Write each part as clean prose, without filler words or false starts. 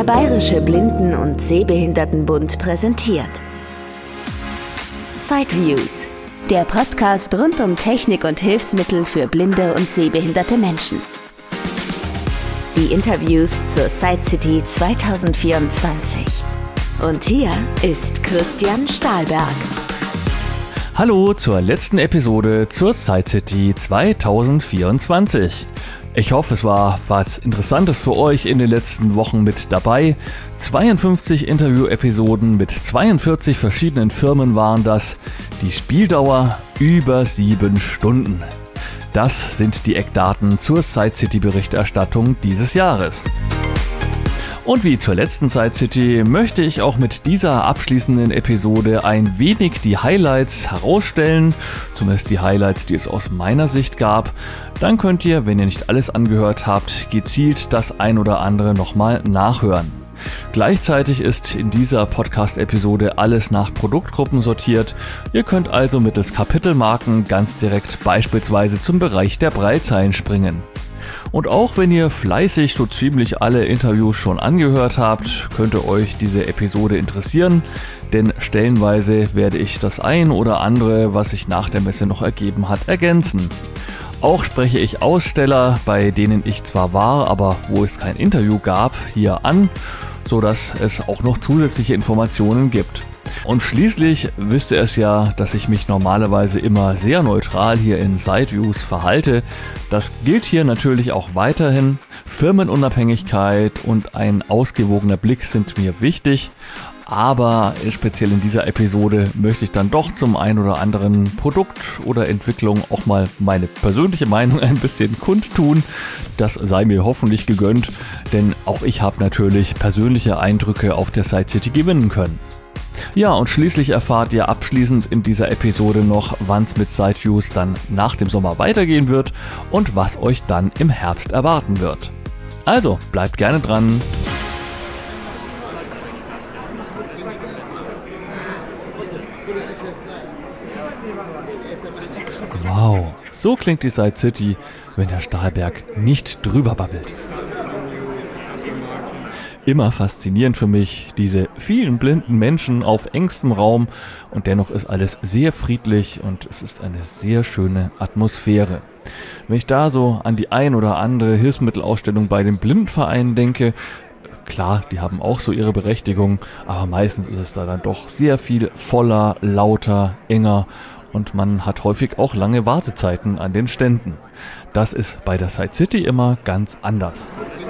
Der Bayerische Blinden- und Sehbehindertenbund präsentiert Sideviews, der Podcast rund um Technik und Hilfsmittel für blinde und sehbehinderte Menschen. Die Interviews zur SideCity 2024. Und hier ist Christian Stahlberg. Hallo zur letzten Episode zur SideCity 2024. Ich hoffe, es war was Interessantes für euch in den letzten Wochen mit dabei. 52 Interview-Episoden mit 42 verschiedenen Firmen waren das. Die Spieldauer über 7 Stunden. Das sind die Eckdaten zur SideCity-Berichterstattung dieses Jahres. Und wie zur letzten SideCity möchte ich auch mit dieser abschließenden Episode ein wenig die Highlights herausstellen, zumindest die Highlights, die es aus meiner Sicht gab. Dann könnt ihr, wenn ihr nicht alles angehört habt, gezielt das ein oder andere nochmal nachhören. Gleichzeitig ist in dieser Podcast-Episode alles nach Produktgruppen sortiert. Ihr könnt also mittels Kapitelmarken ganz direkt beispielsweise zum Bereich der Braillezeilen springen. Und auch wenn ihr fleißig so ziemlich alle Interviews schon angehört habt, könnte euch diese Episode interessieren, denn stellenweise werde ich das ein oder andere, was sich nach der Messe noch ergeben hat, ergänzen. Auch spreche ich Aussteller, bei denen ich zwar war, aber wo es kein Interview gab, hier an, sodass es auch noch zusätzliche Informationen gibt. Und schließlich wisst ihr es ja, dass ich mich normalerweise immer sehr neutral hier in Sideviews verhalte. Das gilt hier natürlich auch weiterhin. Firmenunabhängigkeit und ein ausgewogener Blick sind mir wichtig. Aber speziell in dieser Episode möchte ich dann doch zum ein oder anderen Produkt oder Entwicklung auch mal meine persönliche Meinung ein bisschen kundtun. Das sei mir hoffentlich gegönnt, denn auch ich habe natürlich persönliche Eindrücke auf der SideCity gewinnen können. Ja, und schließlich erfahrt ihr abschließend in dieser Episode noch, wann es mit Sideviews dann nach dem Sommer weitergehen wird und was euch dann im Herbst erwarten wird. Also, bleibt gerne dran. Wow, so klingt die SideCity, wenn der Stahlberg nicht drüber babbelt. Immer faszinierend für mich, diese vielen blinden Menschen auf engstem Raum, und dennoch ist alles sehr friedlich und es ist eine sehr schöne Atmosphäre. Wenn ich da so an die ein oder andere Hilfsmittelausstellung bei den Blindenvereinen denke, klar, die haben auch so ihre Berechtigung, aber meistens ist es da dann doch sehr viel voller, lauter, enger und man hat häufig auch lange Wartezeiten an den Ständen. Das ist bei der SideCity immer ganz anders.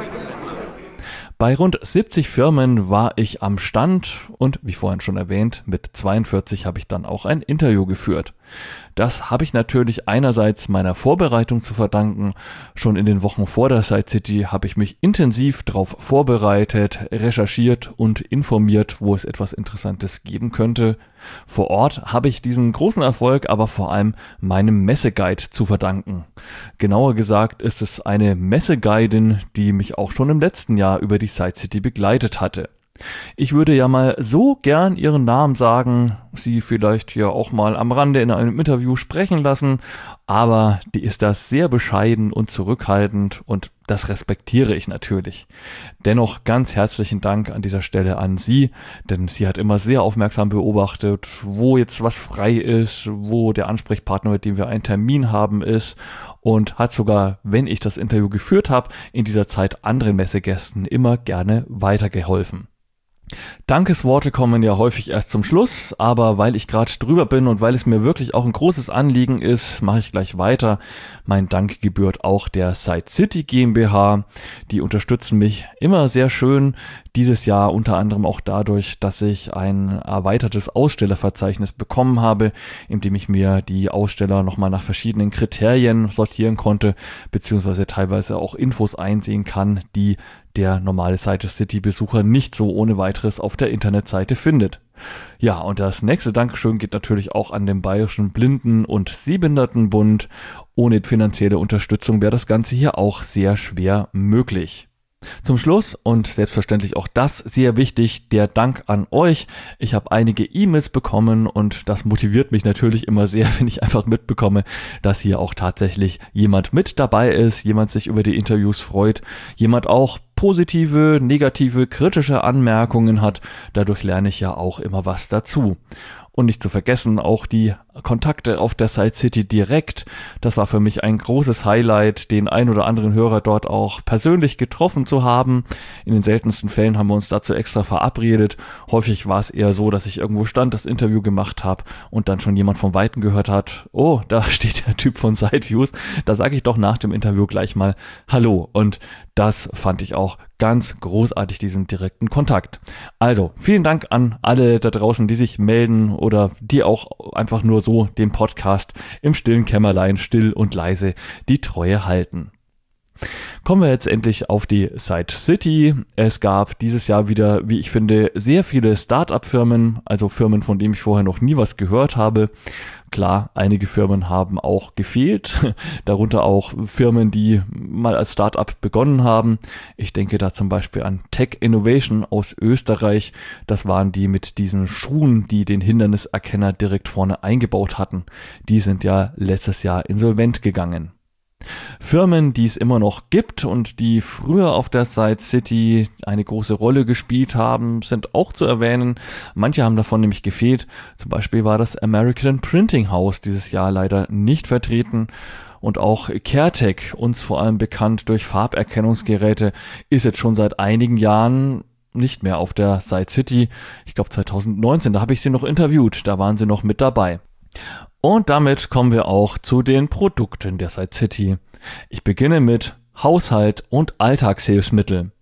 Bei rund 70 Firmen war ich am Stand und, wie vorhin schon erwähnt, mit 42 habe ich dann auch ein Interview geführt. Das habe ich natürlich einerseits meiner Vorbereitung zu verdanken. Schon in den Wochen vor der SideCity habe ich mich intensiv darauf vorbereitet, recherchiert und informiert, wo es etwas Interessantes geben könnte. Vor Ort habe ich diesen großen Erfolg aber vor allem meinem Messeguide zu verdanken. Genauer gesagt ist es eine Messeguidin, die mich auch schon im letzten Jahr über die SideCity begleitet hatte. Ich würde ja mal so gern ihren Namen sagen, sie vielleicht ja auch mal am Rande in einem Interview sprechen lassen, aber die ist da sehr bescheiden und zurückhaltend und das respektiere ich natürlich. Dennoch ganz herzlichen Dank an dieser Stelle an sie, denn sie hat immer sehr aufmerksam beobachtet, wo jetzt was frei ist, wo der Ansprechpartner, mit dem wir einen Termin haben, ist und hat sogar, wenn ich das Interview geführt habe, in dieser Zeit anderen Messegästen immer gerne weitergeholfen. Dankesworte kommen ja häufig erst zum Schluss, aber weil ich gerade drüber bin und weil es mir wirklich auch ein großes Anliegen ist, mache ich gleich weiter. Mein Dank gebührt auch der SideCity GmbH. Die unterstützen mich immer sehr schön. Dieses Jahr unter anderem auch dadurch, dass ich ein erweitertes Ausstellerverzeichnis bekommen habe, in dem ich mir die Aussteller nochmal nach verschiedenen Kriterien sortieren konnte, beziehungsweise teilweise auch Infos einsehen kann, die der normale SideCity-Besucher nicht so ohne weiteres auf der Internetseite findet. Ja, und das nächste Dankeschön geht natürlich auch an den Bayerischen Blinden- und Sehbehindertenbund. Ohne finanzielle Unterstützung wäre das Ganze hier auch sehr schwer möglich. Zum Schluss und selbstverständlich auch das sehr wichtig, der Dank an euch. Ich habe einige E-Mails bekommen und das motiviert mich natürlich immer sehr, wenn ich einfach mitbekomme, dass hier auch tatsächlich jemand mit dabei ist, jemand sich über die Interviews freut, jemand auch positive, negative, kritische Anmerkungen hat. Dadurch lerne ich ja auch immer was dazu. Und nicht zu vergessen, auch die Kontakte auf der Side City direkt. Das war für mich ein großes Highlight, den ein oder anderen Hörer dort auch persönlich getroffen zu haben. In den seltensten Fällen haben wir uns dazu extra verabredet. Häufig war es eher so, dass ich irgendwo stand, das Interview gemacht habe und dann schon jemand von Weitem gehört hat, oh, da steht der Typ von Sideviews. Da sage ich doch nach dem Interview gleich mal Hallo. Und das fand ich auch ganz großartig, diesen direkten Kontakt. Also, vielen Dank an alle da draußen, die sich melden oder die auch einfach nur so dem Podcast im stillen Kämmerlein, still und leise die Treue halten. Kommen wir jetzt endlich auf die Side City. Es gab dieses Jahr wieder, wie ich finde, sehr viele Start-up-Firmen, also Firmen, von denen ich vorher noch nie was gehört habe. Klar, einige Firmen haben auch gefehlt, darunter auch Firmen, die mal als Start-up begonnen haben. Ich denke da zum Beispiel an Tech Innovation aus Österreich. Das waren die mit diesen Schuhen, die den Hinderniserkenner direkt vorne eingebaut hatten. Die sind ja letztes Jahr insolvent gegangen. Firmen, die es immer noch gibt und die früher auf der Side City eine große Rolle gespielt haben, sind auch zu erwähnen. Manche haben davon nämlich gefehlt. Zum Beispiel war das American Printing House dieses Jahr leider nicht vertreten. Und auch CareTech, uns vor allem bekannt durch Farberkennungsgeräte, ist jetzt schon seit einigen Jahren nicht mehr auf der Side City. Ich glaube 2019, da habe ich sie noch interviewt, da waren sie noch mit dabei. Und damit kommen wir auch zu den Produkten der Side City. Ich beginne mit Haushalt und Alltagshilfsmittel.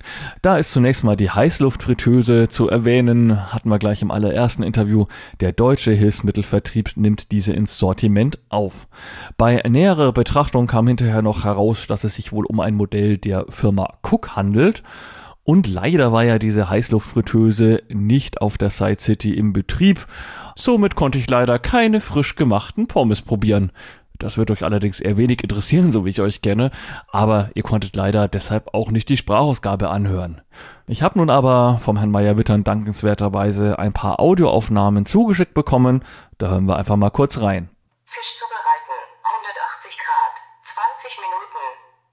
Da ist zunächst mal die Heißluftfritteuse zu erwähnen, hatten wir gleich im allerersten Interview. Der deutsche Hilfsmittelvertrieb nimmt diese ins Sortiment auf. Bei näherer Betrachtung kam hinterher noch heraus, dass es sich wohl um ein Modell der Firma Cook handelt. Und leider war ja diese Heißluftfritteuse nicht auf der Side City im Betrieb. Somit konnte ich leider keine frisch gemachten Pommes probieren. Das wird euch allerdings eher wenig interessieren, so wie ich euch kenne, aber ihr konntet leider deshalb auch nicht die Sprachausgabe anhören. Ich habe nun aber vom Herrn Meyer-Wittern dankenswerterweise ein paar Audioaufnahmen zugeschickt bekommen. Da hören wir einfach mal kurz rein. Fisch zubereiten, 180 Grad, 20 Minuten.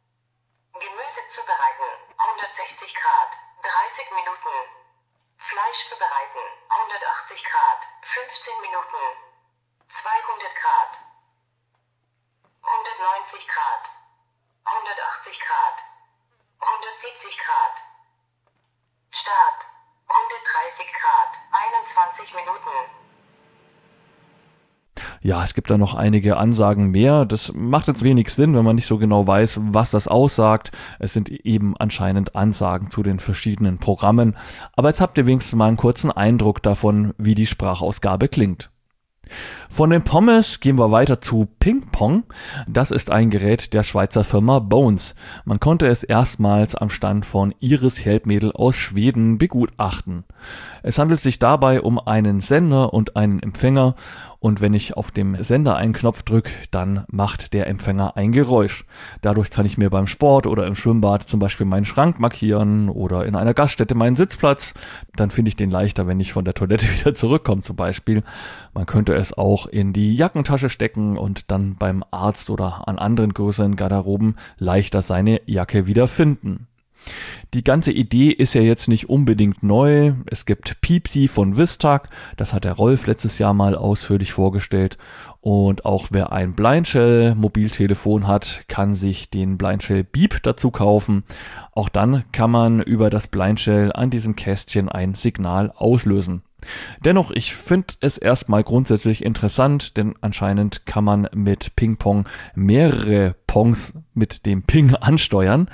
Gemüse zubereiten, 160 Grad, 30 Minuten. Fleisch zubereiten, 180 Grad, 15 Minuten. 200 Grad. 190 Grad, 180 Grad, 170 Grad. Start, 130 Grad, 21 Minuten. Ja, es gibt da noch einige Ansagen mehr. Das macht jetzt wenig Sinn, wenn man nicht so genau weiß, was das aussagt. Es sind eben anscheinend Ansagen zu den verschiedenen Programmen. Aber jetzt habt ihr wenigstens mal einen kurzen Eindruck davon, wie die Sprachausgabe klingt. Von den Pommes gehen wir weiter zu Ping Pong. Das ist ein Gerät der Schweizer Firma Bones. Man konnte es erstmals am Stand von Iris Helpmädel aus Schweden begutachten. Es handelt sich dabei um einen Sender und einen Empfänger. Und wenn ich auf dem Sender einen Knopf drücke, dann macht der Empfänger ein Geräusch. Dadurch kann ich mir beim Sport oder im Schwimmbad zum Beispiel meinen Schrank markieren oder in einer Gaststätte meinen Sitzplatz. Dann finde ich den leichter, wenn ich von der Toilette wieder zurückkomme zum Beispiel. Man könnte es auch in die Jackentasche stecken und dann beim Arzt oder an anderen größeren Garderoben leichter seine Jacke wieder finden. Die ganze Idee ist ja jetzt nicht unbedingt neu. Es gibt Piepsi von Vistag, das hat der Rolf letztes Jahr mal ausführlich vorgestellt. Und auch wer ein Blindshell-Mobiltelefon hat, kann sich den Blindshell Beep dazu kaufen. Auch dann kann man über das Blindshell an diesem Kästchen ein Signal auslösen. Dennoch, ich finde es erstmal grundsätzlich interessant, denn anscheinend kann man mit Ping-Pong mehrere Pongs mit dem Ping ansteuern.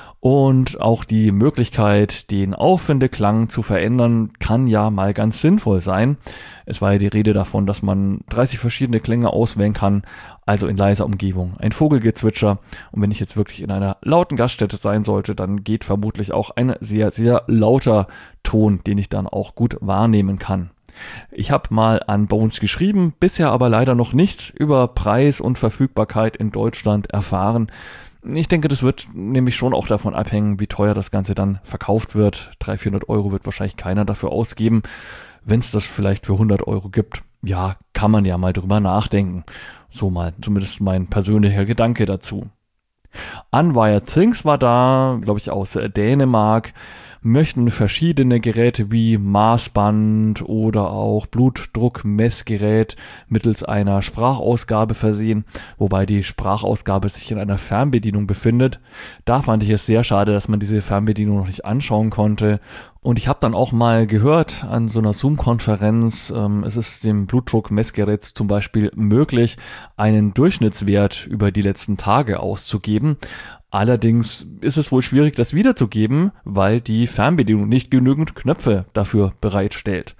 Und auch die Möglichkeit, den Aufwindeklang zu verändern, kann ja mal ganz sinnvoll sein. Es war ja die Rede davon, dass man 30 verschiedene Klänge auswählen kann, also in leiser Umgebung ein Vogelgezwitscher. Und wenn ich jetzt wirklich in einer lauten Gaststätte sein sollte, dann geht vermutlich auch ein sehr, sehr lauter Ton, den ich dann auch gut wahrnehmen kann. Ich habe mal an Bones geschrieben, bisher aber leider noch nichts über Preis und Verfügbarkeit in Deutschland erfahren. Ich denke, das wird nämlich schon auch davon abhängen, wie teuer das Ganze dann verkauft wird. 300-400 Euro wird wahrscheinlich keiner dafür ausgeben. Wenn es das vielleicht für 100 Euro gibt, ja, kann man ja mal drüber nachdenken. So mal, zumindest mein persönlicher Gedanke dazu. Unwired Things war da, glaube ich, aus Dänemark, möchten verschiedene Geräte wie Maßband oder auch Blutdruckmessgerät mittels einer Sprachausgabe versehen, wobei die Sprachausgabe sich in einer Fernbedienung befindet. Da fand ich es sehr schade, dass man diese Fernbedienung noch nicht anschauen konnte. Und ich habe dann auch mal gehört an so einer Zoom-Konferenz, es ist dem Blutdruckmessgerät zum Beispiel möglich, einen Durchschnittswert über die letzten Tage auszugeben. Allerdings ist es wohl schwierig, das wiederzugeben, weil die Fernbedienung nicht genügend Knöpfe dafür bereitstellt.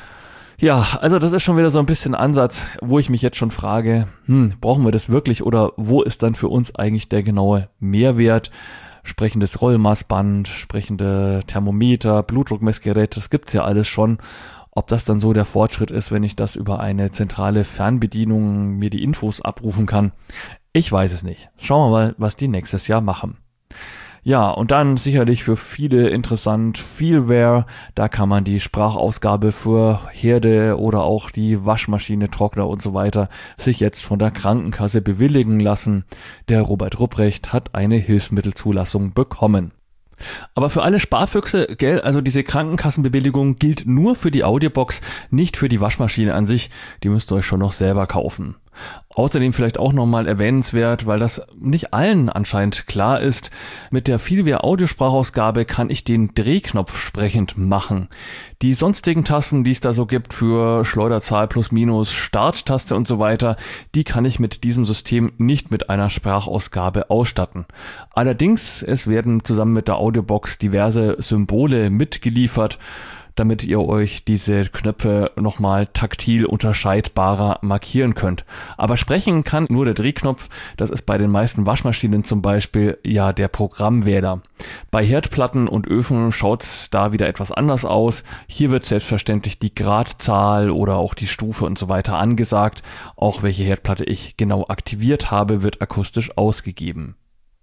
Ja, also das ist schon wieder so ein bisschen Ansatz, wo ich mich jetzt schon frage, brauchen wir das wirklich oder wo ist dann für uns eigentlich der genaue Mehrwert? Sprechendes Rollmaßband, sprechende Thermometer, Blutdruckmessgerät, das gibt's ja alles schon. Ob das dann so der Fortschritt ist, wenn ich das über eine zentrale Fernbedienung mir die Infos abrufen kann, ich weiß es nicht. Schauen wir mal, was die nächstes Jahr machen. Ja, und dann sicherlich für viele interessant Feelware. Da kann man die Sprachausgabe für Herde oder auch die Waschmaschine, Trockner und so weiter sich jetzt von der Krankenkasse bewilligen lassen. Der Robert Rupprecht hat eine Hilfsmittelzulassung bekommen. Aber für alle Sparfüchse, gell, also diese Krankenkassenbewilligung gilt nur für die Audiobox, nicht für die Waschmaschine an sich. Die müsst ihr euch schon noch selber kaufen. Außerdem vielleicht auch nochmal erwähnenswert, weil das nicht allen anscheinend klar ist, mit der Feelware Audiosprachausgabe kann ich den Drehknopf sprechend machen. Die sonstigen Tasten, die es da so gibt für Schleuderzahl plus minus, Starttaste und so weiter, die kann ich mit diesem System nicht mit einer Sprachausgabe ausstatten. Allerdings, es werden zusammen mit der Audiobox diverse Symbole mitgeliefert, damit ihr euch diese Knöpfe nochmal taktil unterscheidbarer markieren könnt. Aber sprechen kann nur der Drehknopf, das ist bei den meisten Waschmaschinen zum Beispiel ja der Programmwähler. Bei Herdplatten und Öfen schaut's da wieder etwas anders aus. Hier wird selbstverständlich die Gradzahl oder auch die Stufe und so weiter angesagt. Auch welche Herdplatte ich genau aktiviert habe, wird akustisch ausgegeben.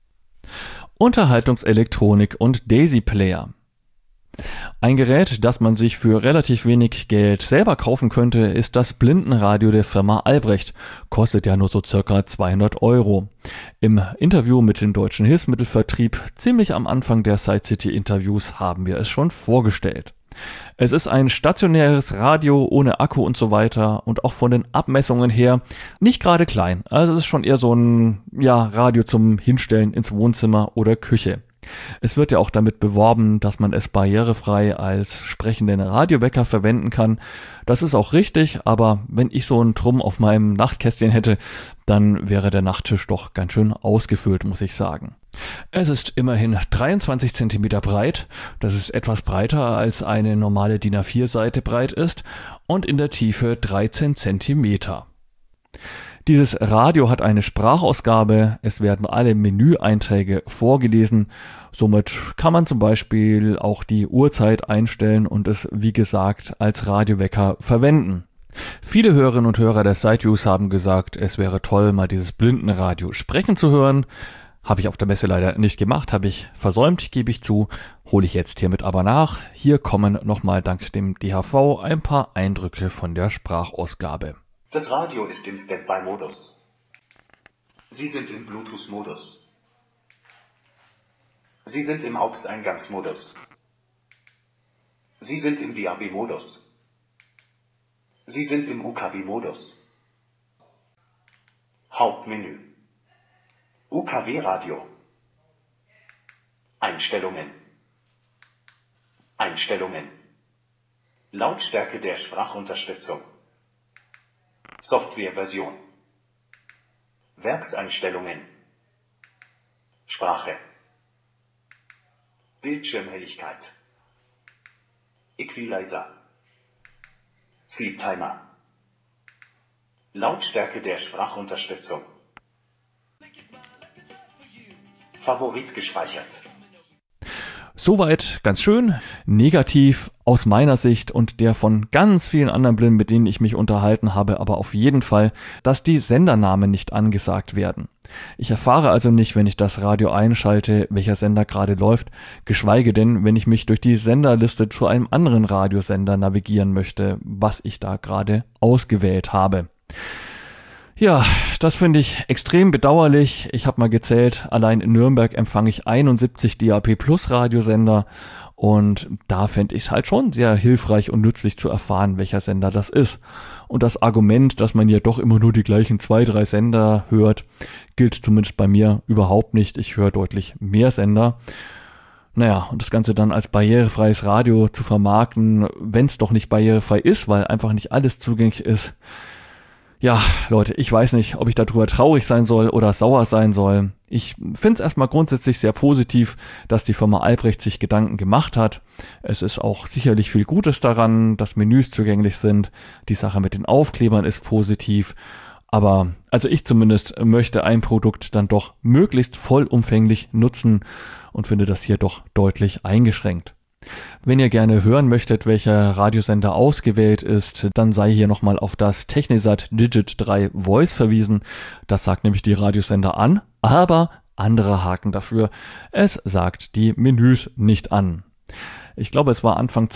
Unterhaltungselektronik und Daisy Player. Ein Gerät, das man sich für relativ wenig Geld selber kaufen könnte, ist das Blindenradio der Firma Albrecht. Kostet ja nur so circa 200 €. Im Interview mit dem Deutschen Hilfsmittelvertrieb, ziemlich am Anfang der Side City Interviews, haben wir es schon vorgestellt. Es ist ein stationäres Radio ohne Akku und so weiter und auch von den Abmessungen her nicht gerade klein. Also es ist schon eher so ein Radio zum Hinstellen ins Wohnzimmer oder Küche. Es wird ja auch damit beworben, dass man es barrierefrei als sprechenden Radiowecker verwenden kann. Das ist auch richtig, aber wenn ich so einen Trumm auf meinem Nachtkästchen hätte, dann wäre der Nachttisch doch ganz schön ausgefüllt, muss ich sagen. Es ist immerhin 23 cm breit, das ist etwas breiter als eine normale DIN A4-Seite breit ist, und in der Tiefe 13 cm. Dieses Radio hat eine Sprachausgabe, es werden alle Menüeinträge vorgelesen, somit kann man zum Beispiel auch die Uhrzeit einstellen und es, wie gesagt, als Radiowecker verwenden. Viele Hörerinnen und Hörer der Sideviews haben gesagt, es wäre toll, mal dieses Blindenradio sprechen zu hören. Habe ich auf der Messe leider nicht gemacht, habe ich versäumt, gebe ich zu, hole ich jetzt hiermit aber nach. Hier kommen nochmal dank dem DHV ein paar Eindrücke von der Sprachausgabe. Das Radio ist im Standby-Modus. Sie sind im Bluetooth-Modus. Sie sind im AUX-Eingangsmodus. Sie sind im DAB-Modus. Sie sind im UKW-Modus. Hauptmenü. UKW-Radio. Einstellungen. Einstellungen. Lautstärke der Sprachunterstützung. Softwareversion. Werkseinstellungen. Sprache. Bildschirmhelligkeit. Equalizer. Sleep Timer. Lautstärke der Sprachunterstützung. Favorit gespeichert. Soweit ganz schön. Negativ aus meiner Sicht und der von ganz vielen anderen Blinden, mit denen ich mich unterhalten habe, aber auf jeden Fall, dass die Sendernamen nicht angesagt werden. Ich erfahre also nicht, wenn ich das Radio einschalte, welcher Sender gerade läuft, geschweige denn, wenn ich mich durch die Senderliste zu einem anderen Radiosender navigieren möchte, was ich da gerade ausgewählt habe. Ja, das finde ich extrem bedauerlich. Ich habe mal gezählt, allein in Nürnberg empfange ich 71 DAB+-Radiosender und da fände ich es halt schon sehr hilfreich und nützlich zu erfahren, welcher Sender das ist. Und das Argument, dass man ja doch immer nur die gleichen 2-3 Sender hört, gilt zumindest bei mir überhaupt nicht. Ich höre deutlich mehr Sender. Naja, und das Ganze dann als barrierefreies Radio zu vermarkten, wenn es doch nicht barrierefrei ist, weil einfach nicht alles zugänglich ist. Ja, Leute, ich weiß nicht, ob ich darüber traurig sein soll oder sauer sein soll. Ich finde es erstmal grundsätzlich sehr positiv, dass die Firma Albrecht sich Gedanken gemacht hat. Es ist auch sicherlich viel Gutes daran, dass Menüs zugänglich sind. Die Sache mit den Aufklebern ist positiv. Aber also ich zumindest möchte ein Produkt dann doch möglichst vollumfänglich nutzen und finde das hier doch deutlich eingeschränkt. Wenn ihr gerne hören möchtet, welcher Radiosender ausgewählt ist, dann sei hier nochmal auf das Technisat Digit 3 Voice verwiesen. Das sagt nämlich die Radiosender an, aber andere Haken dafür. Es sagt die Menüs nicht an. Ich glaube, es war Anfang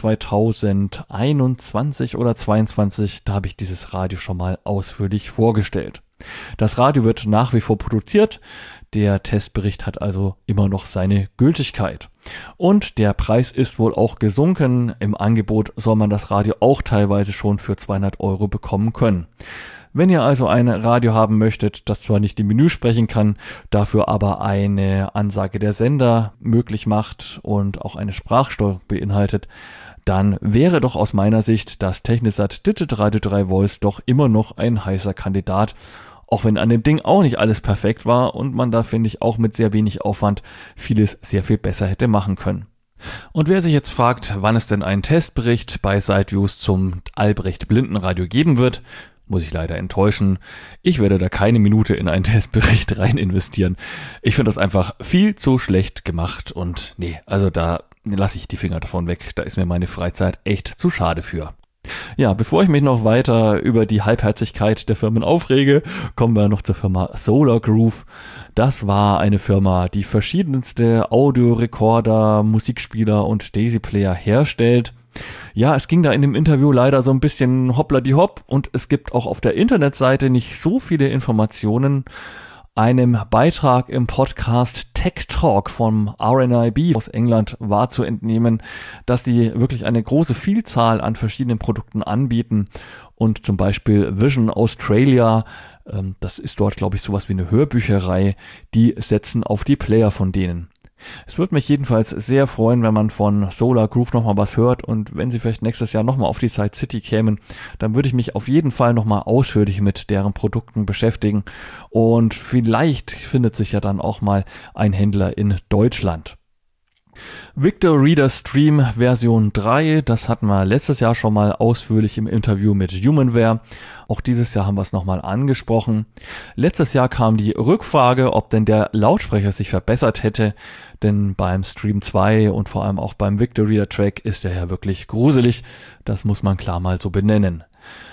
2021 oder 2022, da habe ich dieses Radio schon mal ausführlich vorgestellt. Das Radio wird nach wie vor produziert, der Testbericht hat also immer noch seine Gültigkeit. Und der Preis ist wohl auch gesunken, im Angebot soll man das Radio auch teilweise schon für 200 € bekommen können. Wenn ihr also ein Radio haben möchtet, das zwar nicht die Menü sprechen kann, dafür aber eine Ansage der Sender möglich macht und auch eine Sprachsteuerung beinhaltet, dann wäre doch aus meiner Sicht das Technisat Digit Radio 3 Voice doch immer noch ein heißer Kandidat, auch wenn an dem Ding auch nicht alles perfekt war und man da, finde ich, auch mit sehr wenig Aufwand vieles sehr viel besser hätte machen können. Und wer sich jetzt fragt, wann es denn einen Testbericht bei SiteViews zum Albrecht Blindenradio geben wird, muss ich leider enttäuschen. Ich werde da keine Minute in einen Testbericht rein investieren. Ich finde das einfach viel zu schlecht gemacht und nee, also da lasse ich die Finger davon weg. Da ist mir meine Freizeit echt zu schade für. Ja, bevor ich mich noch weiter über die Halbherzigkeit der Firmen aufrege, kommen wir noch zur Firma Solar Groove. Das war eine Firma, die verschiedenste Audiorekorder, Musikspieler und Daisy-Player herstellt. Ja, es ging da in dem Interview leider so ein bisschen hoppla-die-hopp und es gibt auch auf der Internetseite nicht so viele Informationen. Einem Beitrag im Podcast Tech Talk vom RNIB aus England war zu entnehmen, dass die wirklich eine große Vielzahl an verschiedenen Produkten anbieten und zum Beispiel Vision Australia, das ist dort glaube ich sowas wie eine Hörbücherei, die setzen auf die Player von denen. Es würde mich jedenfalls sehr freuen, wenn man von Solar Groove nochmal was hört und wenn sie vielleicht nächstes Jahr nochmal auf die Site City kämen, dann würde ich mich auf jeden Fall nochmal ausführlich mit deren Produkten beschäftigen und vielleicht findet sich ja dann auch mal ein Händler in Deutschland. Victor Reader Stream Version 3, das hatten wir letztes Jahr schon mal ausführlich im Interview mit Humanware. Auch dieses Jahr haben wir es nochmal angesprochen. Letztes Jahr kam die Rückfrage, ob denn der Lautsprecher sich verbessert hätte, denn beim Stream 2 und vor allem auch beim Victor Reader Track ist er ja wirklich gruselig. Das muss man klar mal so benennen.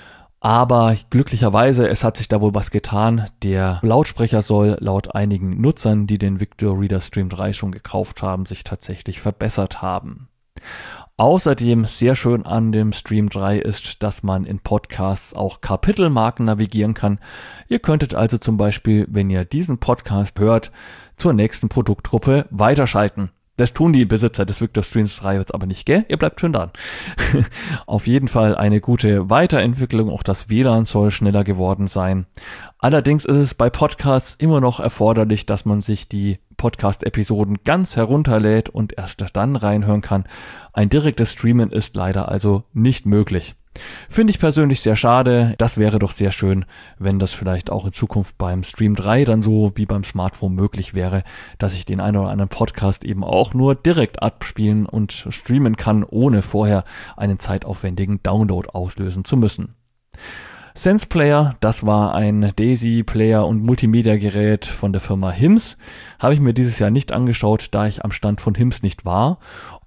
Aber glücklicherweise, es hat sich da wohl was getan. Der Lautsprecher soll laut einigen Nutzern, die den Victor Reader Stream 3 schon gekauft haben, sich tatsächlich verbessert haben. Außerdem sehr schön an dem Stream 3 ist, dass man in Podcasts auch Kapitelmarken navigieren kann. Ihr könntet also zum Beispiel, wenn ihr diesen Podcast hört, zur nächsten Produktgruppe weiterschalten. Das tun die Besitzer des Victor Streams 3 jetzt aber nicht, gell? Ihr bleibt schön dran. Auf jeden Fall eine gute Weiterentwicklung. Auch das WLAN soll schneller geworden sein. Allerdings ist es bei Podcasts immer noch erforderlich, dass man sich die Podcast-Episoden ganz herunterlädt und erst dann reinhören kann. Ein direktes Streamen ist leider also nicht möglich. Finde ich persönlich sehr schade. Das wäre doch sehr schön, wenn das vielleicht auch in Zukunft beim Stream 3 dann so wie beim Smartphone möglich wäre, dass ich den einen oder anderen Podcast eben auch nur direkt abspielen und streamen kann, ohne vorher einen zeitaufwendigen Download auslösen zu müssen. Sense Player, das war ein Daisy-Player und Multimedia-Gerät von der Firma HIMS. Habe ich mir dieses Jahr nicht angeschaut, da ich am Stand von HIMS nicht war.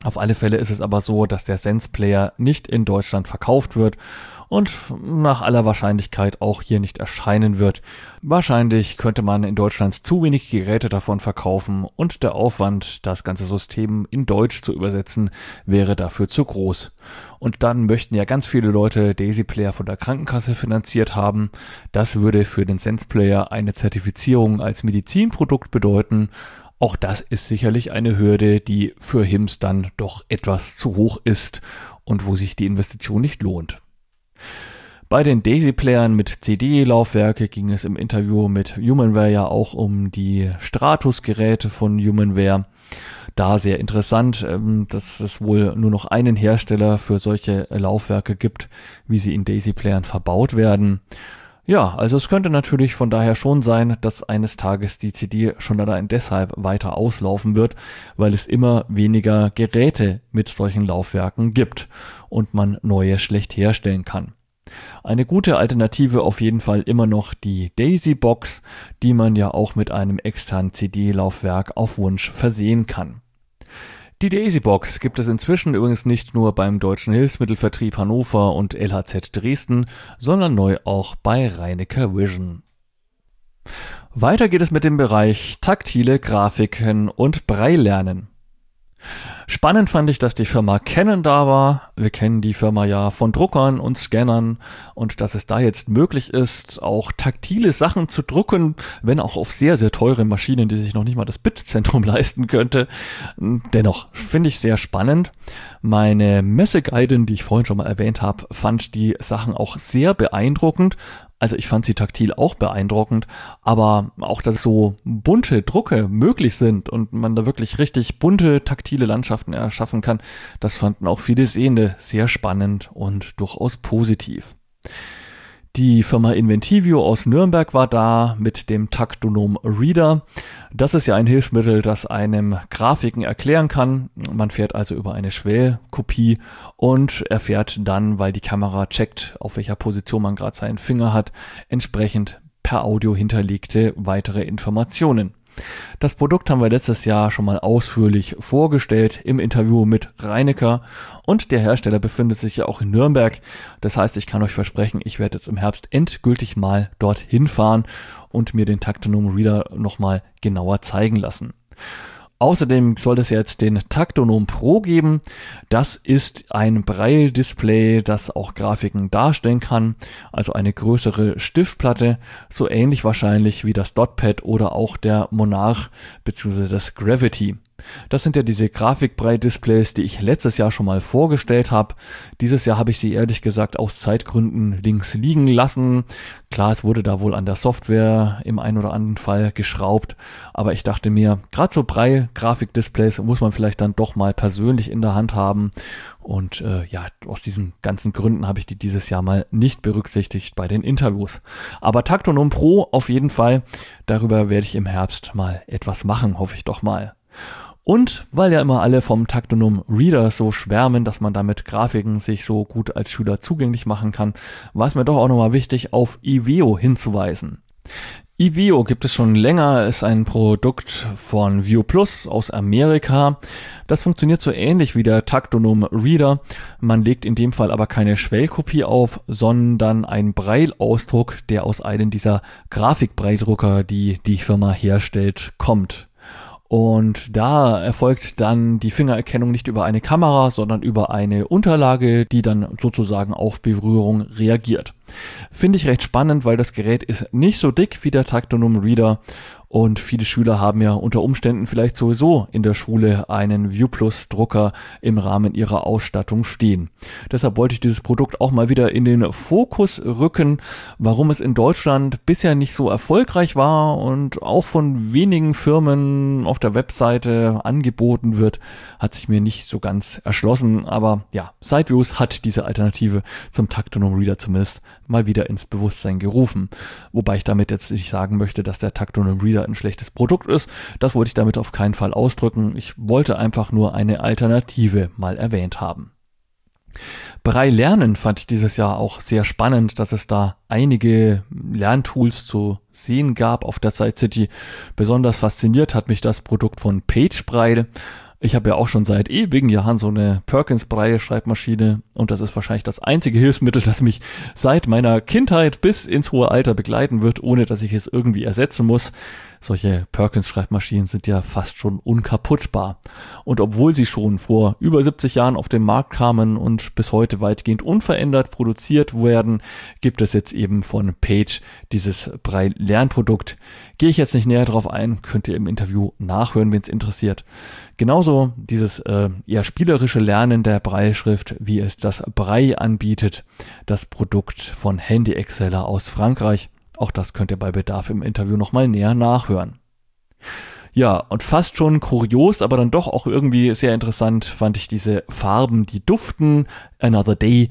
Auf alle Fälle ist es aber so, dass der Sense Player nicht in Deutschland verkauft wird und nach aller Wahrscheinlichkeit auch hier nicht erscheinen wird. Wahrscheinlich könnte man in Deutschland zu wenig Geräte davon verkaufen und der Aufwand, das ganze System in Deutsch zu übersetzen, wäre dafür zu groß. Und dann möchten ja ganz viele Leute Daisy Player von der Krankenkasse finanziert haben. Das würde für den Sense Player eine Zertifizierung als Medizinprodukt bedeuten. Auch das ist sicherlich eine Hürde, die für HIMSS dann doch etwas zu hoch ist und wo sich die Investition nicht lohnt. Bei den Daisy-Playern mit CD-Laufwerke ging es im Interview mit Humanware ja auch um die Stratus-Geräte von Humanware. Da sehr interessant, dass es wohl nur noch einen Hersteller für solche Laufwerke gibt, wie sie in Daisy-Playern verbaut werden. Ja, also es könnte natürlich von daher schon sein, dass eines Tages die CD schon allein deshalb weiter auslaufen wird, weil es immer weniger Geräte mit solchen Laufwerken gibt und man neue schlecht herstellen kann. Eine gute Alternative auf jeden Fall immer noch die Daisy Box, die man ja auch mit einem externen CD-Laufwerk auf Wunsch versehen kann. Die Daisy Box gibt es inzwischen übrigens nicht nur beim Deutschen Hilfsmittelvertrieb Hannover und LHZ Dresden, sondern neu auch bei Reinecker Vision. Weiter geht es mit dem Bereich taktile Grafiken und Braillelernen. Spannend fand ich, dass die Firma Canon da war. Wir kennen die Firma ja von Druckern und Scannern und dass es da jetzt möglich ist, auch taktile Sachen zu drucken, wenn auch auf sehr, sehr teure Maschinen, die sich noch nicht mal das Bitzentrum leisten könnte. Dennoch finde ich sehr spannend. Meine Messeguidin, die ich vorhin schon mal erwähnt habe, fand die Sachen auch sehr beeindruckend. Also ich fand sie taktil auch beeindruckend, aber auch, dass so bunte Drucke möglich sind und man da wirklich richtig bunte, taktile Landschaften erschaffen kann, das fanden auch viele Sehende sehr spannend und durchaus positiv. Die Firma Inventivio aus Nürnberg war da mit dem Taktonom Reader. Das ist ja ein Hilfsmittel, das einem Grafiken erklären kann. Man fährt also über eine Schwellkopie und erfährt dann, weil die Kamera checkt, auf welcher Position man gerade seinen Finger hat, entsprechend per Audio hinterlegte weitere Informationen. Das Produkt haben wir letztes Jahr schon mal ausführlich vorgestellt im Interview mit Reinecker und der Hersteller befindet sich ja auch in Nürnberg. Das heißt, ich kann euch versprechen, ich werde jetzt im Herbst endgültig mal dorthin fahren und mir den Taktonom Reader nochmal genauer zeigen lassen. Außerdem soll es jetzt den Taktonom Pro geben. Das ist ein Braille-Display, das auch Grafiken darstellen kann, also eine größere Stiftplatte, so ähnlich wahrscheinlich wie das Dotpad oder auch der Monarch bzw. das Gravity. Das sind ja diese Grafik-Braille-Displays, die ich letztes Jahr schon mal vorgestellt habe. Dieses Jahr habe ich sie ehrlich gesagt aus Zeitgründen links liegen lassen. Klar, es wurde da wohl an der Software im einen oder anderen Fall geschraubt, aber ich dachte mir, gerade so Braille-Grafik-Displays muss man vielleicht dann doch mal persönlich in der Hand haben. Und aus diesen ganzen Gründen habe ich die dieses Jahr mal nicht berücksichtigt bei den Interviews. Aber Taktonom Pro auf jeden Fall, darüber werde ich im Herbst mal etwas machen, hoffe ich doch mal. Und weil ja immer alle vom Taktonom Reader so schwärmen, dass man damit Grafiken sich so gut als Schüler zugänglich machen kann, war es mir doch auch nochmal wichtig, auf IVEO hinzuweisen. IVEO gibt es schon länger, ist ein Produkt von View Plus aus Amerika. Das funktioniert so ähnlich wie der Taktonom Reader. Man legt in dem Fall aber keine Schwellkopie auf, sondern einen Braille-Ausdruck, der aus einem dieser Grafikbraille-Drucker, die die Firma herstellt, kommt. Und da erfolgt dann die Fingererkennung nicht über eine Kamera, sondern über eine Unterlage, die dann sozusagen auf Berührung reagiert. Finde ich recht spannend, weil das Gerät ist nicht so dick wie der Taktonom Reader und viele Schüler haben ja unter Umständen vielleicht sowieso in der Schule einen View Plus Drucker im Rahmen ihrer Ausstattung stehen. Deshalb wollte ich dieses Produkt auch mal wieder in den Fokus rücken, warum es in Deutschland bisher nicht so erfolgreich war und auch von wenigen Firmen auf der Webseite angeboten wird, hat sich mir nicht so ganz erschlossen, aber ja, Sideviews hat diese Alternative zum Taktonom Reader zumindest mal wieder ins Bewusstsein gerufen. Wobei ich damit jetzt nicht sagen möchte, dass der Taktonom Reader ein schlechtes Produkt ist. Das wollte ich damit auf keinen Fall ausdrücken. Ich wollte einfach nur eine Alternative mal erwähnt haben. Braille Lernen fand ich dieses Jahr auch sehr spannend, dass es da einige Lerntools zu sehen gab auf der Site City. Besonders fasziniert hat mich das Produkt von Page Braille. Ich habe ja auch schon seit ewigen Jahren so eine Perkins-Braille-Schreibmaschine und das ist wahrscheinlich das einzige Hilfsmittel, das mich seit meiner Kindheit bis ins hohe Alter begleiten wird, ohne dass ich es irgendwie ersetzen muss. Solche Perkins-Schreibmaschinen sind ja fast schon unkaputtbar. Und obwohl sie schon vor über 70 Jahren auf den Markt kamen und bis heute weitgehend unverändert produziert werden, gibt es jetzt eben von Page dieses Braille-Lernprodukt. Gehe ich jetzt nicht näher drauf ein, könnt ihr im Interview nachhören, wenn es interessiert. Genauso dieses eher spielerische Lernen der Brailleschrift, wie es das Braille anbietet, das Produkt von Handy Exceller aus Frankreich. Auch das könnt ihr bei Bedarf im Interview nochmal näher nachhören. Ja, und fast schon kurios, aber dann doch auch irgendwie sehr interessant fand ich diese Farben, die duften. Another Day,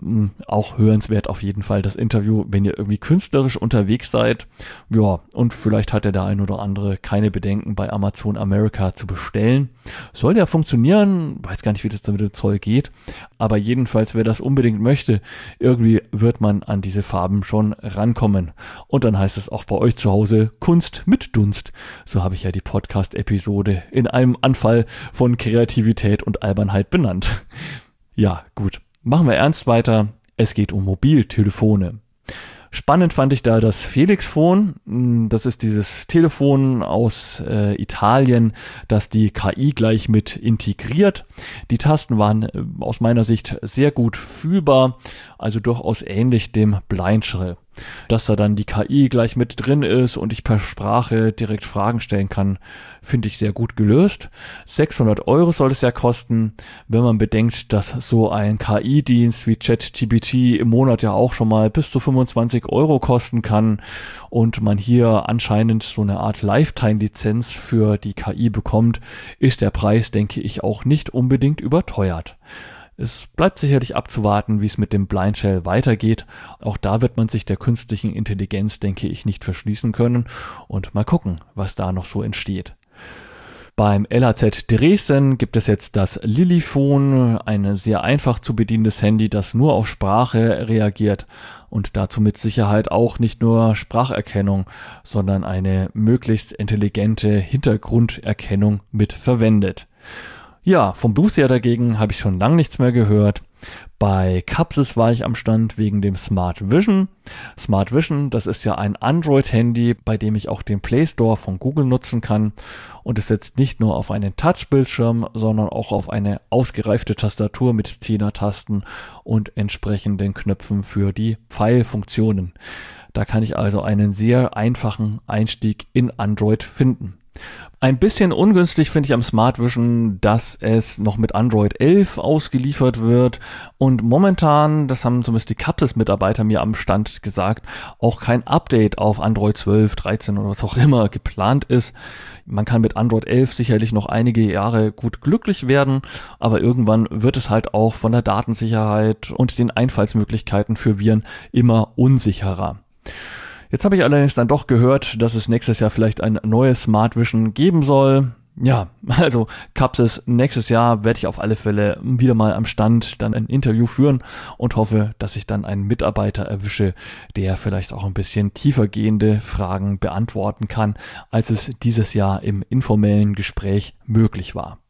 auch hörenswert auf jeden Fall das Interview, wenn ihr irgendwie künstlerisch unterwegs seid. Ja, und vielleicht hat der ein oder andere keine Bedenken, bei Amazon America zu bestellen. Soll ja funktionieren, weiß gar nicht, wie das da mit dem Zoll geht, aber jedenfalls, wer das unbedingt möchte, irgendwie wird man an diese Farben schon rankommen. Und dann heißt es auch bei euch zu Hause Kunst mit Dunst. So habe ich ja die Podcast-Episode in einem Anfall von Kreativität und Albernheit benannt. Ja, gut. Machen wir ernst weiter. Es geht um Mobiltelefone. Spannend fand ich da das Felixphone. Das ist dieses Telefon aus Italien, das die KI gleich mit integriert. Die Tasten waren aus meiner Sicht sehr gut fühlbar, also durchaus ähnlich dem Blindshell. Dass da dann die KI gleich mit drin ist und ich per Sprache direkt Fragen stellen kann, finde ich sehr gut gelöst. 600 € soll es ja kosten, wenn man bedenkt, dass so ein KI-Dienst wie ChatGPT im Monat ja auch schon mal bis zu 25 € kosten kann und man hier anscheinend so eine Art Lifetime-Lizenz für die KI bekommt, ist der Preis, denke ich, auch nicht unbedingt überteuert. Es bleibt sicherlich abzuwarten, wie es mit dem Blindshell weitergeht. Auch da wird man sich der künstlichen Intelligenz, denke ich, nicht verschließen können. Und mal gucken, was da noch so entsteht. Beim LHZ Dresden gibt es jetzt das Lilyphone, ein sehr einfach zu bedienendes Handy, das nur auf Sprache reagiert und dazu mit Sicherheit auch nicht nur Spracherkennung, sondern eine möglichst intelligente Hintergrunderkennung mit verwendet. Ja, vom Bluesea dagegen habe ich schon lange nichts mehr gehört. Bei Capsys war ich am Stand wegen dem Smart Vision. Smart Vision, das ist ja ein Android-Handy, bei dem ich auch den Play Store von Google nutzen kann. Und es setzt nicht nur auf einen Touch-Bildschirm, sondern auch auf eine ausgereifte Tastatur mit 10er-Tasten und entsprechenden Knöpfen für die Pfeilfunktionen. Da kann ich also einen sehr einfachen Einstieg in Android finden. Ein bisschen ungünstig finde ich am Smart Vision, dass es noch mit Android 11 ausgeliefert wird und momentan, das haben zumindest die Capsys-Mitarbeiter mir am Stand gesagt, auch kein Update auf Android 12, 13 oder was auch immer geplant ist. Man kann mit Android 11 sicherlich noch einige Jahre gut glücklich werden, aber irgendwann wird es halt auch von der Datensicherheit und den Einfallsmöglichkeiten für Viren immer unsicherer. Jetzt habe ich allerdings dann doch gehört, dass es nächstes Jahr vielleicht ein neues Smart Vision geben soll. Ja, also Capsys, nächstes Jahr werde ich auf alle Fälle wieder mal am Stand dann ein Interview führen und hoffe, dass ich dann einen Mitarbeiter erwische, der vielleicht auch ein bisschen tiefergehende Fragen beantworten kann, als es dieses Jahr im informellen Gespräch möglich war.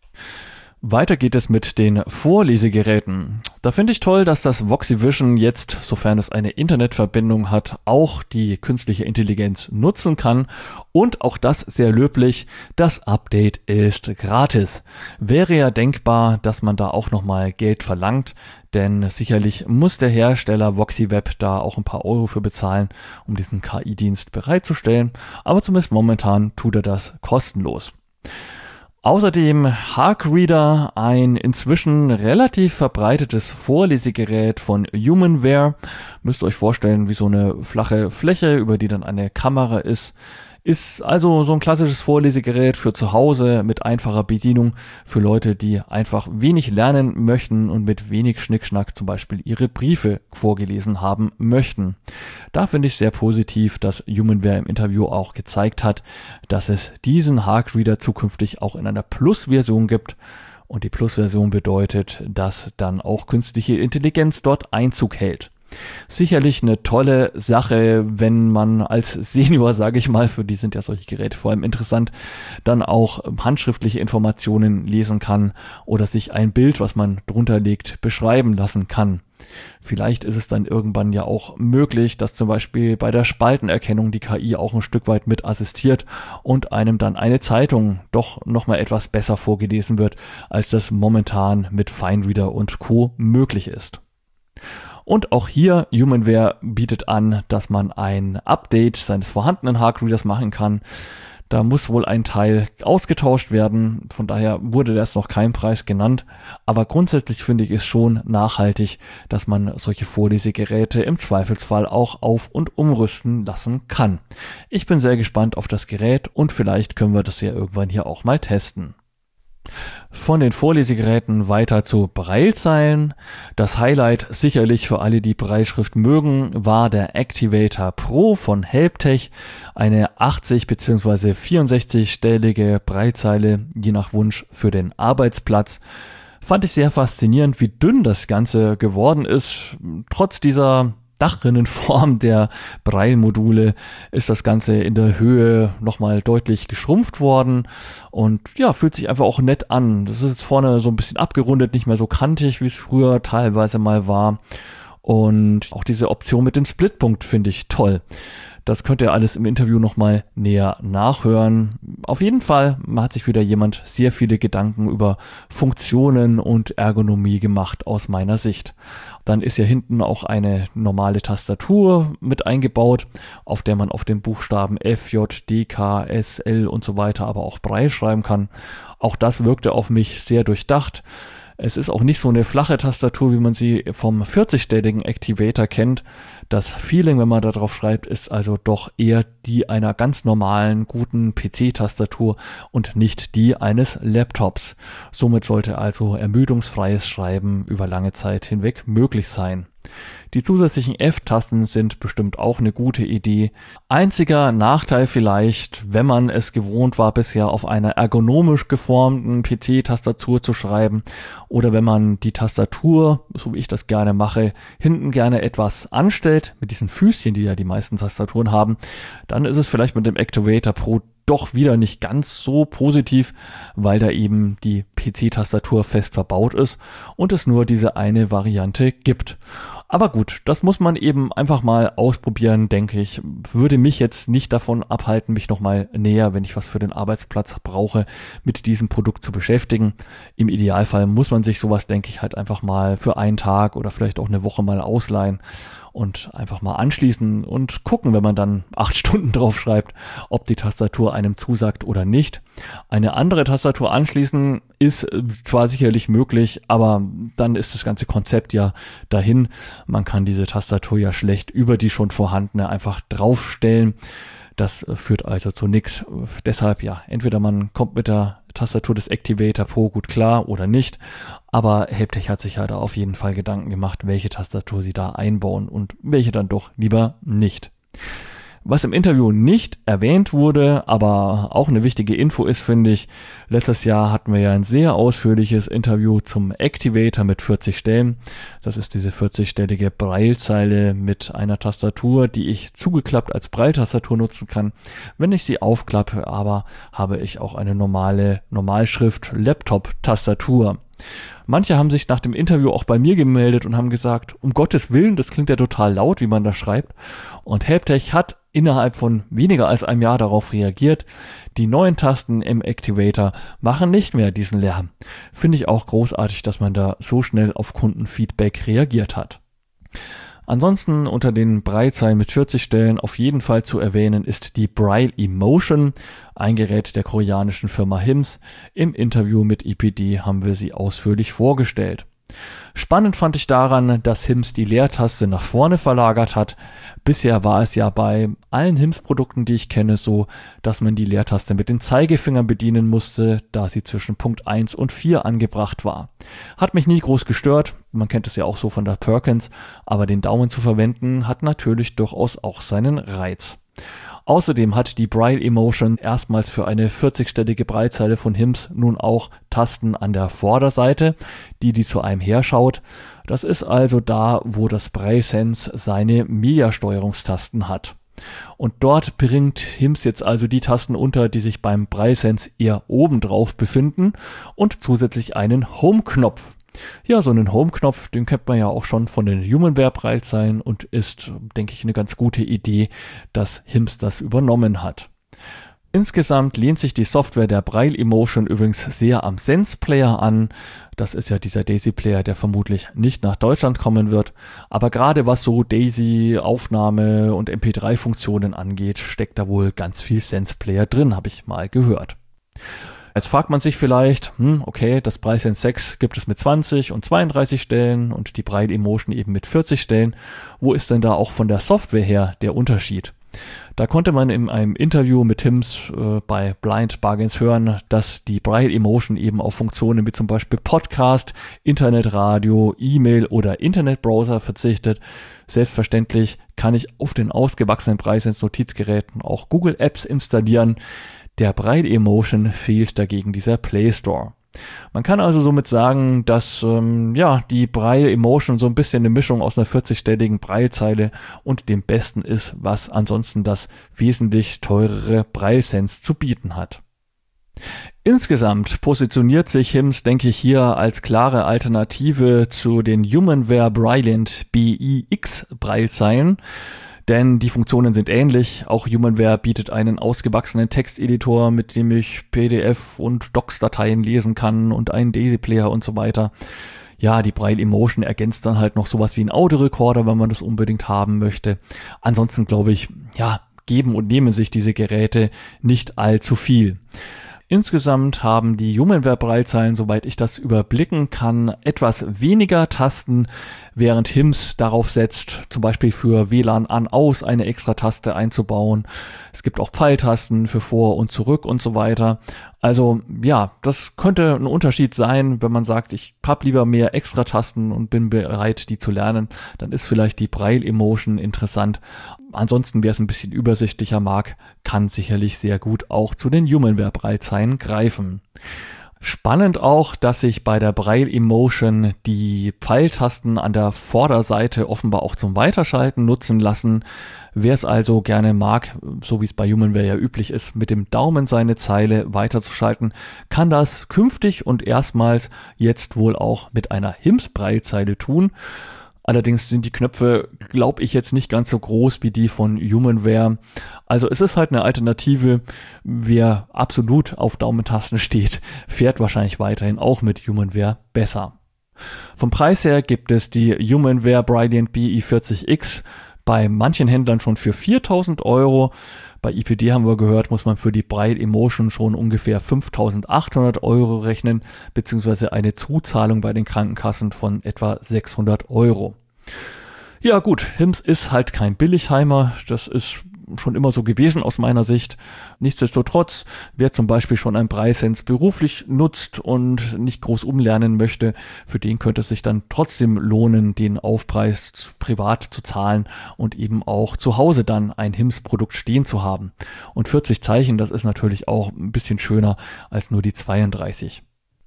Weiter geht es mit den Vorlesegeräten. Da finde ich toll, dass das VoxyVision jetzt, sofern es eine Internetverbindung hat, auch die künstliche Intelligenz nutzen kann. Und auch das sehr löblich, das Update ist gratis. Wäre ja denkbar, dass man da auch nochmal Geld verlangt, denn sicherlich muss der Hersteller VoxyWeb da auch ein paar Euro für bezahlen, um diesen KI-Dienst bereitzustellen. Aber zumindest momentan tut er das kostenlos. Außerdem HarkReader, ein inzwischen relativ verbreitetes Vorlesegerät von HumanWare. Müsst ihr euch vorstellen, wie so eine flache Fläche, über die dann eine Kamera ist. Ist also so ein klassisches Vorlesegerät für zu Hause mit einfacher Bedienung für Leute, die einfach wenig lernen möchten und mit wenig Schnickschnack zum Beispiel ihre Briefe vorgelesen haben möchten. Da finde ich sehr positiv, dass HumanWare im Interview auch gezeigt hat, dass es diesen HarkReader zukünftig auch in einer Plus-Version gibt. Und die Plus-Version bedeutet, dass dann auch künstliche Intelligenz dort Einzug hält. Sicherlich eine tolle Sache, wenn man als Senior, sage ich mal, für die sind ja solche Geräte vor allem interessant, dann auch handschriftliche Informationen lesen kann oder sich ein Bild, was man drunter legt, beschreiben lassen kann. Vielleicht ist es dann irgendwann ja auch möglich, dass zum Beispiel bei der Spaltenerkennung die KI auch ein Stück weit mit assistiert und einem dann eine Zeitung doch nochmal etwas besser vorgelesen wird, als das momentan mit Finereader und Co. möglich ist. Und auch hier, Humanware bietet an, dass man ein Update seines vorhandenen Hardreaders machen kann. Da muss wohl ein Teil ausgetauscht werden, von daher wurde das noch kein Preis genannt, aber grundsätzlich finde ich es schon nachhaltig, dass man solche Vorlesegeräte im Zweifelsfall auch auf- und umrüsten lassen kann. Ich bin sehr gespannt auf das Gerät und vielleicht können wir das ja irgendwann hier auch mal testen. Von den Vorlesegeräten weiter zu Braillezeilen. Das Highlight sicherlich für alle, die Brailleschrift mögen, war der Activator Pro von Helptech. Eine 80 bzw. 64-stellige Braillezeile, je nach Wunsch, für den Arbeitsplatz. Fand ich sehr faszinierend, wie dünn das Ganze geworden ist. Trotz dieser Dachrinnenform der Braille-Module ist das Ganze in der Höhe nochmal deutlich geschrumpft worden und ja, fühlt sich einfach auch nett an. Das ist jetzt vorne so ein bisschen abgerundet, nicht mehr so kantig, wie es früher teilweise mal war. Und auch diese Option mit dem Splitpunkt finde ich toll. Das könnt ihr alles im Interview nochmal näher nachhören. Auf jeden Fall hat sich wieder jemand sehr viele Gedanken über Funktionen und Ergonomie gemacht aus meiner Sicht. Dann ist ja hinten auch eine normale Tastatur mit eingebaut, auf der man auf den Buchstaben F, J, D, K, S, L und so weiter, aber auch Braille schreiben kann. Auch das wirkte auf mich sehr durchdacht. Es ist auch nicht so eine flache Tastatur, wie man sie vom 40-stelligen Activator kennt. Das Feeling, wenn man da drauf schreibt, ist also doch eher die einer ganz normalen, guten PC-Tastatur und nicht die eines Laptops. Somit sollte also ermüdungsfreies Schreiben über lange Zeit hinweg möglich sein. Die zusätzlichen F-Tasten sind bestimmt auch eine gute Idee. Einziger Nachteil vielleicht, wenn man es gewohnt war, bisher auf einer ergonomisch geformten PC-Tastatur zu schreiben oder wenn man die Tastatur, so wie ich das gerne mache, hinten gerne etwas anstellt, mit diesen Füßchen, die ja die meisten Tastaturen haben, dann ist es vielleicht mit dem Activator Pro doch wieder nicht ganz so positiv, weil da eben die PC-Tastatur fest verbaut ist und es nur diese eine Variante gibt. Aber gut, das muss man eben einfach mal ausprobieren, denke ich. Würde mich jetzt nicht davon abhalten, mich nochmal näher, wenn ich was für den Arbeitsplatz brauche, mit diesem Produkt zu beschäftigen. Im Idealfall muss man sich sowas, denke ich, halt einfach mal für einen Tag oder vielleicht auch eine Woche mal ausleihen und einfach mal anschließen und gucken, wenn man dann 8 Stunden drauf schreibt, ob die Tastatur einem zusagt oder nicht. Eine andere Tastatur anschließen ist zwar sicherlich möglich, aber dann ist das ganze Konzept ja dahin. Man kann diese Tastatur ja schlecht über die schon vorhandene einfach draufstellen. Das führt also zu nichts. Deshalb ja, entweder man kommt mit der Tastatur des Activator Pro gut klar oder nicht. Aber Helptech hat sich ja da auf jeden Fall Gedanken gemacht, welche Tastatur sie da einbauen und welche dann doch lieber nicht. Was im Interview nicht erwähnt wurde, aber auch eine wichtige Info ist, finde ich, letztes Jahr hatten wir ja ein sehr ausführliches Interview zum Activator mit 40 Stellen. Das ist diese 40-stellige Braillezeile mit einer Tastatur, die ich zugeklappt als Braille-Tastatur nutzen kann. Wenn ich sie aufklappe, aber habe ich auch eine normale Normalschrift-Laptop-Tastatur. Manche haben sich nach dem Interview auch bei mir gemeldet und haben gesagt, um Gottes Willen, das klingt ja total laut, wie man das schreibt. Und Helptech hat innerhalb von weniger als einem Jahr darauf reagiert. Die neuen Tasten im Activator machen nicht mehr diesen Lärm. Finde ich auch großartig, dass man da so schnell auf Kundenfeedback reagiert hat. Ansonsten unter den Braillezeilen mit 40 Stellen auf jeden Fall zu erwähnen ist die Braille Emotion, ein Gerät der koreanischen Firma HIMS. Im Interview mit IPD haben wir sie ausführlich vorgestellt. Spannend fand ich daran, dass HIMS die Leertaste nach vorne verlagert hat. Bisher war es ja bei allen HIMS-Produkten, die ich kenne, so, dass man die Leertaste mit den Zeigefingern bedienen musste, da sie zwischen Punkt 1 und 4 angebracht war. Hat mich nie groß gestört, man kennt es ja auch so von der Perkins, aber den Daumen zu verwenden hat natürlich durchaus auch seinen Reiz. Außerdem hat die Braille Emotion erstmals für eine 40-stellige Braillezeile von HIMS nun auch Tasten an der Vorderseite, die zu einem herschaut. Das ist also da, wo das BrailleSense seine Mediasteuerungstasten hat. Und dort bringt HIMS jetzt also die Tasten unter, die sich beim BrailleSense eher oben drauf befinden und zusätzlich einen Home-Knopf. Ja, so einen Home-Knopf, den kennt man ja auch schon von den HumanWare Braillezeilen und ist, denke ich, eine ganz gute Idee, dass HIMS das übernommen hat. Insgesamt lehnt sich die Software der Braille Emotion übrigens sehr am Sense Player an. Das ist ja dieser Daisy Player, der vermutlich nicht nach Deutschland kommen wird. Aber gerade was so Daisy, Aufnahme und MP3-Funktionen angeht, steckt da wohl ganz viel Sense Player drin, habe ich mal gehört. Jetzt fragt man sich vielleicht, okay, das BrailleSense 6 gibt es mit 20 und 32 Stellen und die Braille Emotion eben mit 40 Stellen. Wo ist denn da auch von der Software her der Unterschied? Da konnte man in einem Interview mit HIMS bei Blind Bargains hören, dass die Braille Emotion eben auf Funktionen wie zum Beispiel Podcast, Internetradio, E-Mail oder Internetbrowser verzichtet. Selbstverständlich kann ich auf den ausgewachsenen BrailleSense Notizgeräten auch Google Apps installieren. Der Braille Emotion fehlt dagegen dieser Play Store. Man kann also somit sagen, dass die Braille Emotion so ein bisschen eine Mischung aus einer 40-stelligen Braillezeile und dem Besten ist, was ansonsten das wesentlich teurere BrailleSense zu bieten hat. Insgesamt positioniert sich HIMS, denke ich, hier als klare Alternative zu den HumanWare Brailliant BIX Braillezeilen. Denn die Funktionen sind ähnlich. Auch HumanWare bietet einen ausgewachsenen Texteditor, mit dem ich PDF und Docs-Dateien lesen kann und einen Daisy-Player und so weiter. Ja, die Braille Emotion ergänzt dann halt noch sowas wie einen Audiorekorder, wenn man das unbedingt haben möchte. Ansonsten glaube ich, geben und nehmen sich diese Geräte nicht allzu viel. Insgesamt haben die HumanWare Braillezeilen, soweit ich das überblicken kann, etwas weniger Tasten, während HIMS darauf setzt, zum Beispiel für WLAN an-aus eine extra Taste einzubauen. Es gibt auch Pfeiltasten für vor und zurück und so weiter. Also ja, das könnte ein Unterschied sein, wenn man sagt, ich habe lieber mehr extra Tasten und bin bereit, die zu lernen. Dann ist vielleicht die Braille Emotion interessant. Ansonsten, wer es ein bisschen übersichtlicher mag, kann sicherlich sehr gut auch zu den HumanWare Braillezeilen greifen. Spannend auch, dass sich bei der Braille Emotion die Pfeiltasten an der Vorderseite offenbar auch zum Weiterschalten nutzen lassen. Wer es also gerne mag, so wie es bei HumanWare ja üblich ist, mit dem Daumen seine Zeile weiterzuschalten, kann das künftig und erstmals jetzt wohl auch mit einer HIMS Braillezeile tun. Allerdings sind die Knöpfe, glaube ich, jetzt nicht ganz so groß wie die von HumanWare. Also es ist halt eine Alternative. Wer absolut auf Daumentasten steht, fährt wahrscheinlich weiterhin auch mit HumanWare besser. Vom Preis her gibt es die HumanWare Brailliant BI40X bei manchen Händlern schon für 4.000 €. Bei IPD haben wir gehört, muss man für die Braille Emotion schon ungefähr 5.800 € rechnen, beziehungsweise eine Zuzahlung bei den Krankenkassen von etwa 600 €. Ja gut, HIMS ist halt kein Billigheimer, das ist schon immer so gewesen aus meiner Sicht. Nichtsdestotrotz, wer zum Beispiel schon ein BrailleSense beruflich nutzt und nicht groß umlernen möchte, für den könnte es sich dann trotzdem lohnen, den Aufpreis privat zu zahlen und eben auch zu Hause dann ein HIMS-Produkt stehen zu haben. Und 40 Zeichen, das ist natürlich auch ein bisschen schöner als nur die 32.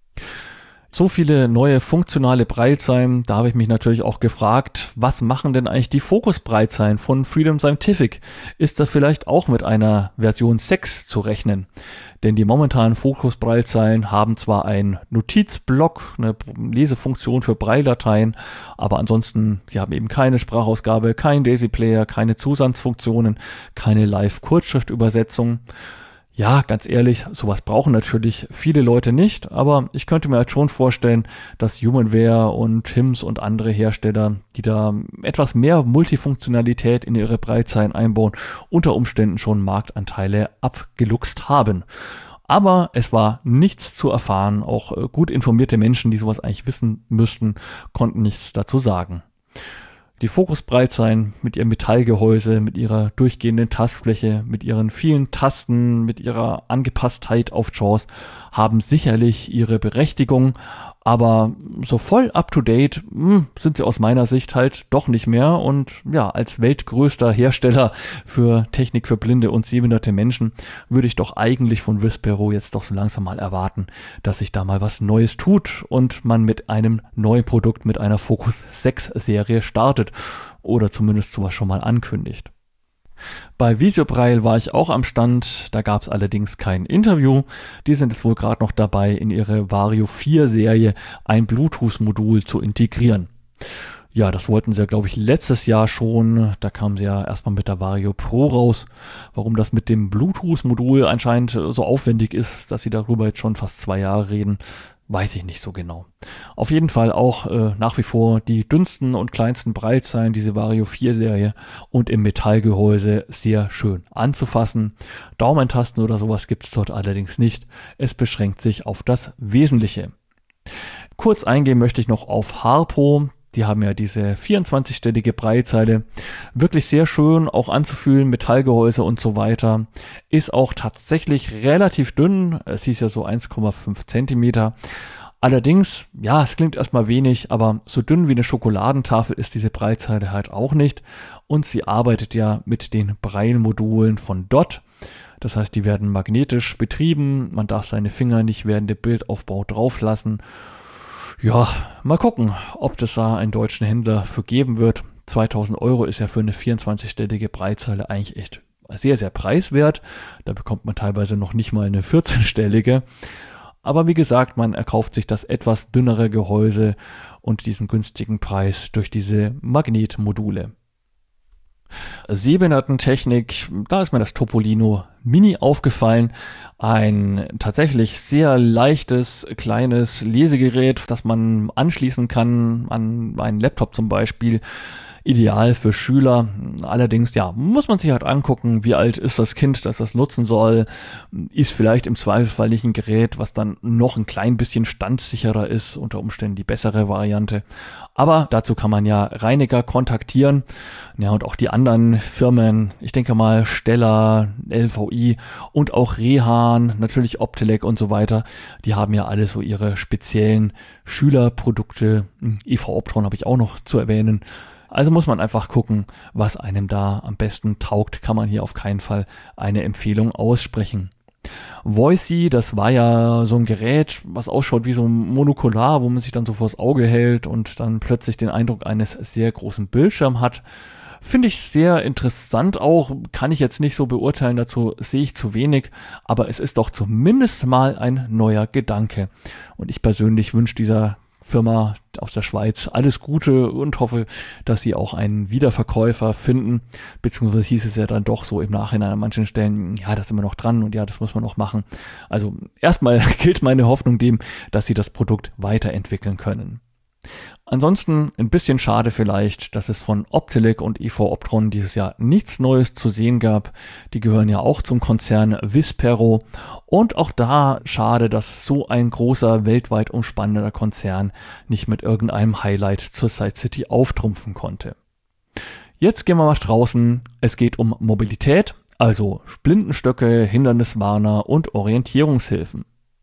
So viele neue funktionale Braillezeilen, da habe ich mich natürlich auch gefragt, was machen denn eigentlich die Focus-Braillezeilen von Freedom Scientific? Ist das vielleicht auch mit einer Version 6 zu rechnen? Denn die momentanen Focus-Braillezeilen haben zwar einen Notizblock, eine Lesefunktion für Brailledateien, aber ansonsten, sie haben eben keine Sprachausgabe, keinen Daisy-Player, keine Zusatzfunktionen, keine Live-Kurzschriftübersetzung. Ja, ganz ehrlich, sowas brauchen natürlich viele Leute nicht, aber ich könnte mir halt schon vorstellen, dass HumanWare und HIMS und andere Hersteller, die da etwas mehr Multifunktionalität in ihre Braillezeilen einbauen, unter Umständen schon Marktanteile abgeluchst haben. Aber es war nichts zu erfahren, auch gut informierte Menschen, die sowas eigentlich wissen müssten, konnten nichts dazu sagen. Die Focus-Braillezeilen mit ihrem Metallgehäuse, mit ihrer durchgehenden Tastfläche, mit ihren vielen Tasten, mit ihrer Angepasstheit auf JAWS haben sicherlich ihre Berechtigung, Aber so voll up-to-date sind sie aus meiner Sicht halt doch nicht mehr. Und ja, als weltgrößter Hersteller für Technik für blinde und sehbehinderte Menschen würde ich doch eigentlich von Vispero jetzt doch so langsam mal erwarten, dass sich da mal was Neues tut und man mit einem neuen Produkt, mit einer Focus 6 Serie startet oder zumindest sowas schon mal ankündigt. Bei Visiobraille war ich auch am Stand, da gab es allerdings kein Interview. Die sind jetzt wohl gerade noch dabei, in ihre Vario 4 Serie ein Bluetooth-Modul zu integrieren. Ja, das wollten sie ja, glaube ich, letztes Jahr schon. Da kamen sie ja erstmal mit der Vario Pro raus. Warum das mit dem Bluetooth-Modul anscheinend so aufwendig ist, dass sie darüber jetzt schon fast 2 Jahre reden, weiß ich nicht so genau. Auf jeden Fall auch nach wie vor die dünnsten und kleinsten Braillezeilen, diese Vario 4 Serie, und im Metallgehäuse sehr schön anzufassen. Daumentasten oder sowas gibt es dort allerdings nicht. Es beschränkt sich auf das Wesentliche. Kurz eingehen möchte ich noch auf Harpo. Die haben ja diese 24-stellige Braillezeile. Wirklich sehr schön auch anzufühlen, Metallgehäuse und so weiter. Ist auch tatsächlich relativ dünn. Es ist ja so 1,5 Zentimeter. Allerdings, ja, es klingt erstmal wenig, aber so dünn wie eine Schokoladentafel ist diese Braillezeile halt auch nicht. Und sie arbeitet ja mit den Braille-Modulen von DOT. Das heißt, die werden magnetisch betrieben. Man darf seine Finger nicht während der Bildaufbau drauf lassen. Ja, mal gucken, ob das da einen deutschen Händler für geben wird. 2.000 € ist ja für eine 24-stellige Braillezeile eigentlich echt sehr, sehr preiswert. Da bekommt man teilweise noch nicht mal eine 14-stellige. Aber wie gesagt, man erkauft sich das etwas dünnere Gehäuse und diesen günstigen Preis durch diese Magnetmodule. Sehbehindertentechnik, da ist mir das Topolino Mini aufgefallen. Ein tatsächlich sehr leichtes, kleines Lesegerät, das man anschließen kann an einen Laptop zum Beispiel. Ideal für Schüler. Allerdings, ja, muss man sich halt angucken, wie alt ist das Kind, das das nutzen soll. Ist vielleicht im Zweifelsfall nicht ein Gerät, was dann noch ein klein bisschen standsicherer ist, unter Umständen die bessere Variante. Aber dazu kann man ja Reiniger kontaktieren. Ja, und auch die anderen Firmen, ich denke mal Stella, LVI und auch Rehan, natürlich Optelec und so weiter, die haben ja alle so ihre speziellen Schülerprodukte. EV Optron habe ich auch noch zu erwähnen. Also muss man einfach gucken, was einem da am besten taugt. Kann man hier auf keinen Fall eine Empfehlung aussprechen. Voicy, das war ja so ein Gerät, was ausschaut wie so ein Monokular, wo man sich dann so vors Auge hält und dann plötzlich den Eindruck eines sehr großen Bildschirms hat. Finde ich sehr interessant auch, kann ich jetzt nicht so beurteilen, dazu sehe ich zu wenig, aber es ist doch zumindest mal ein neuer Gedanke. Und ich persönlich wünsche dieser Firma aus der Schweiz alles Gute und hoffe, dass sie auch einen Wiederverkäufer finden, beziehungsweise hieß es ja dann doch so im Nachhinein an manchen Stellen, ja, da sind wir noch dran und ja, das muss man noch machen. Also erstmal gilt meine Hoffnung dem, dass sie das Produkt weiterentwickeln können. Ansonsten ein bisschen schade vielleicht, dass es von Optelec und EV Optron dieses Jahr nichts Neues zu sehen gab. Die gehören ja auch zum Konzern Vispero. Und auch da schade, dass so ein großer, weltweit umspannender Konzern nicht mit irgendeinem Highlight zur Side City auftrumpfen konnte. Jetzt gehen wir mal draußen. Es geht um Mobilität, also Blindenstöcke, Hinderniswarner und Orientierungshilfen.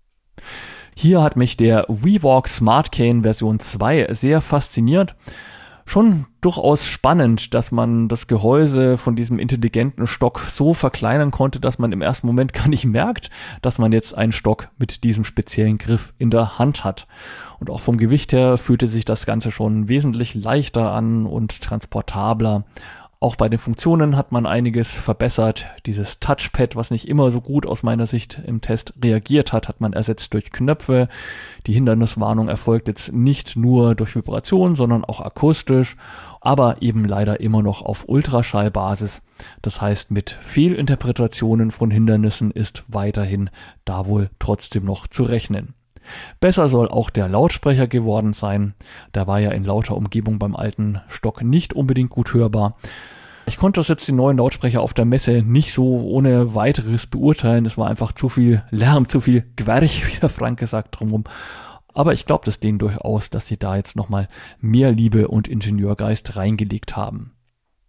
Hier hat mich der WeWalk SmartCane Version 2 sehr fasziniert. Schon durchaus spannend, dass man das Gehäuse von diesem intelligenten Stock so verkleinern konnte, dass man im ersten Moment gar nicht merkt, dass man jetzt einen Stock mit diesem speziellen Griff in der Hand hat. Und auch vom Gewicht her fühlte sich das Ganze schon wesentlich leichter an und transportabler. Auch bei den Funktionen hat man einiges verbessert. Dieses Touchpad, was nicht immer so gut aus meiner Sicht im Test reagiert hat, hat man ersetzt durch Knöpfe. Die Hinderniswarnung erfolgt jetzt nicht nur durch Vibration, sondern auch akustisch, aber eben leider immer noch auf Ultraschallbasis. Das heißt, mit Fehlinterpretationen von Hindernissen ist weiterhin da wohl trotzdem noch zu rechnen. Besser soll auch der Lautsprecher geworden sein. Der war ja in lauter Umgebung beim alten Stock nicht unbedingt gut hörbar. Ich konnte das jetzt den neuen Lautsprecher auf der Messe nicht so ohne weiteres beurteilen. Es war einfach zu viel Lärm, zu viel Gwerch, wie der Franke sagt, drumherum. Aber ich glaube das denen durchaus, dass sie da jetzt nochmal mehr Liebe und Ingenieurgeist reingelegt haben.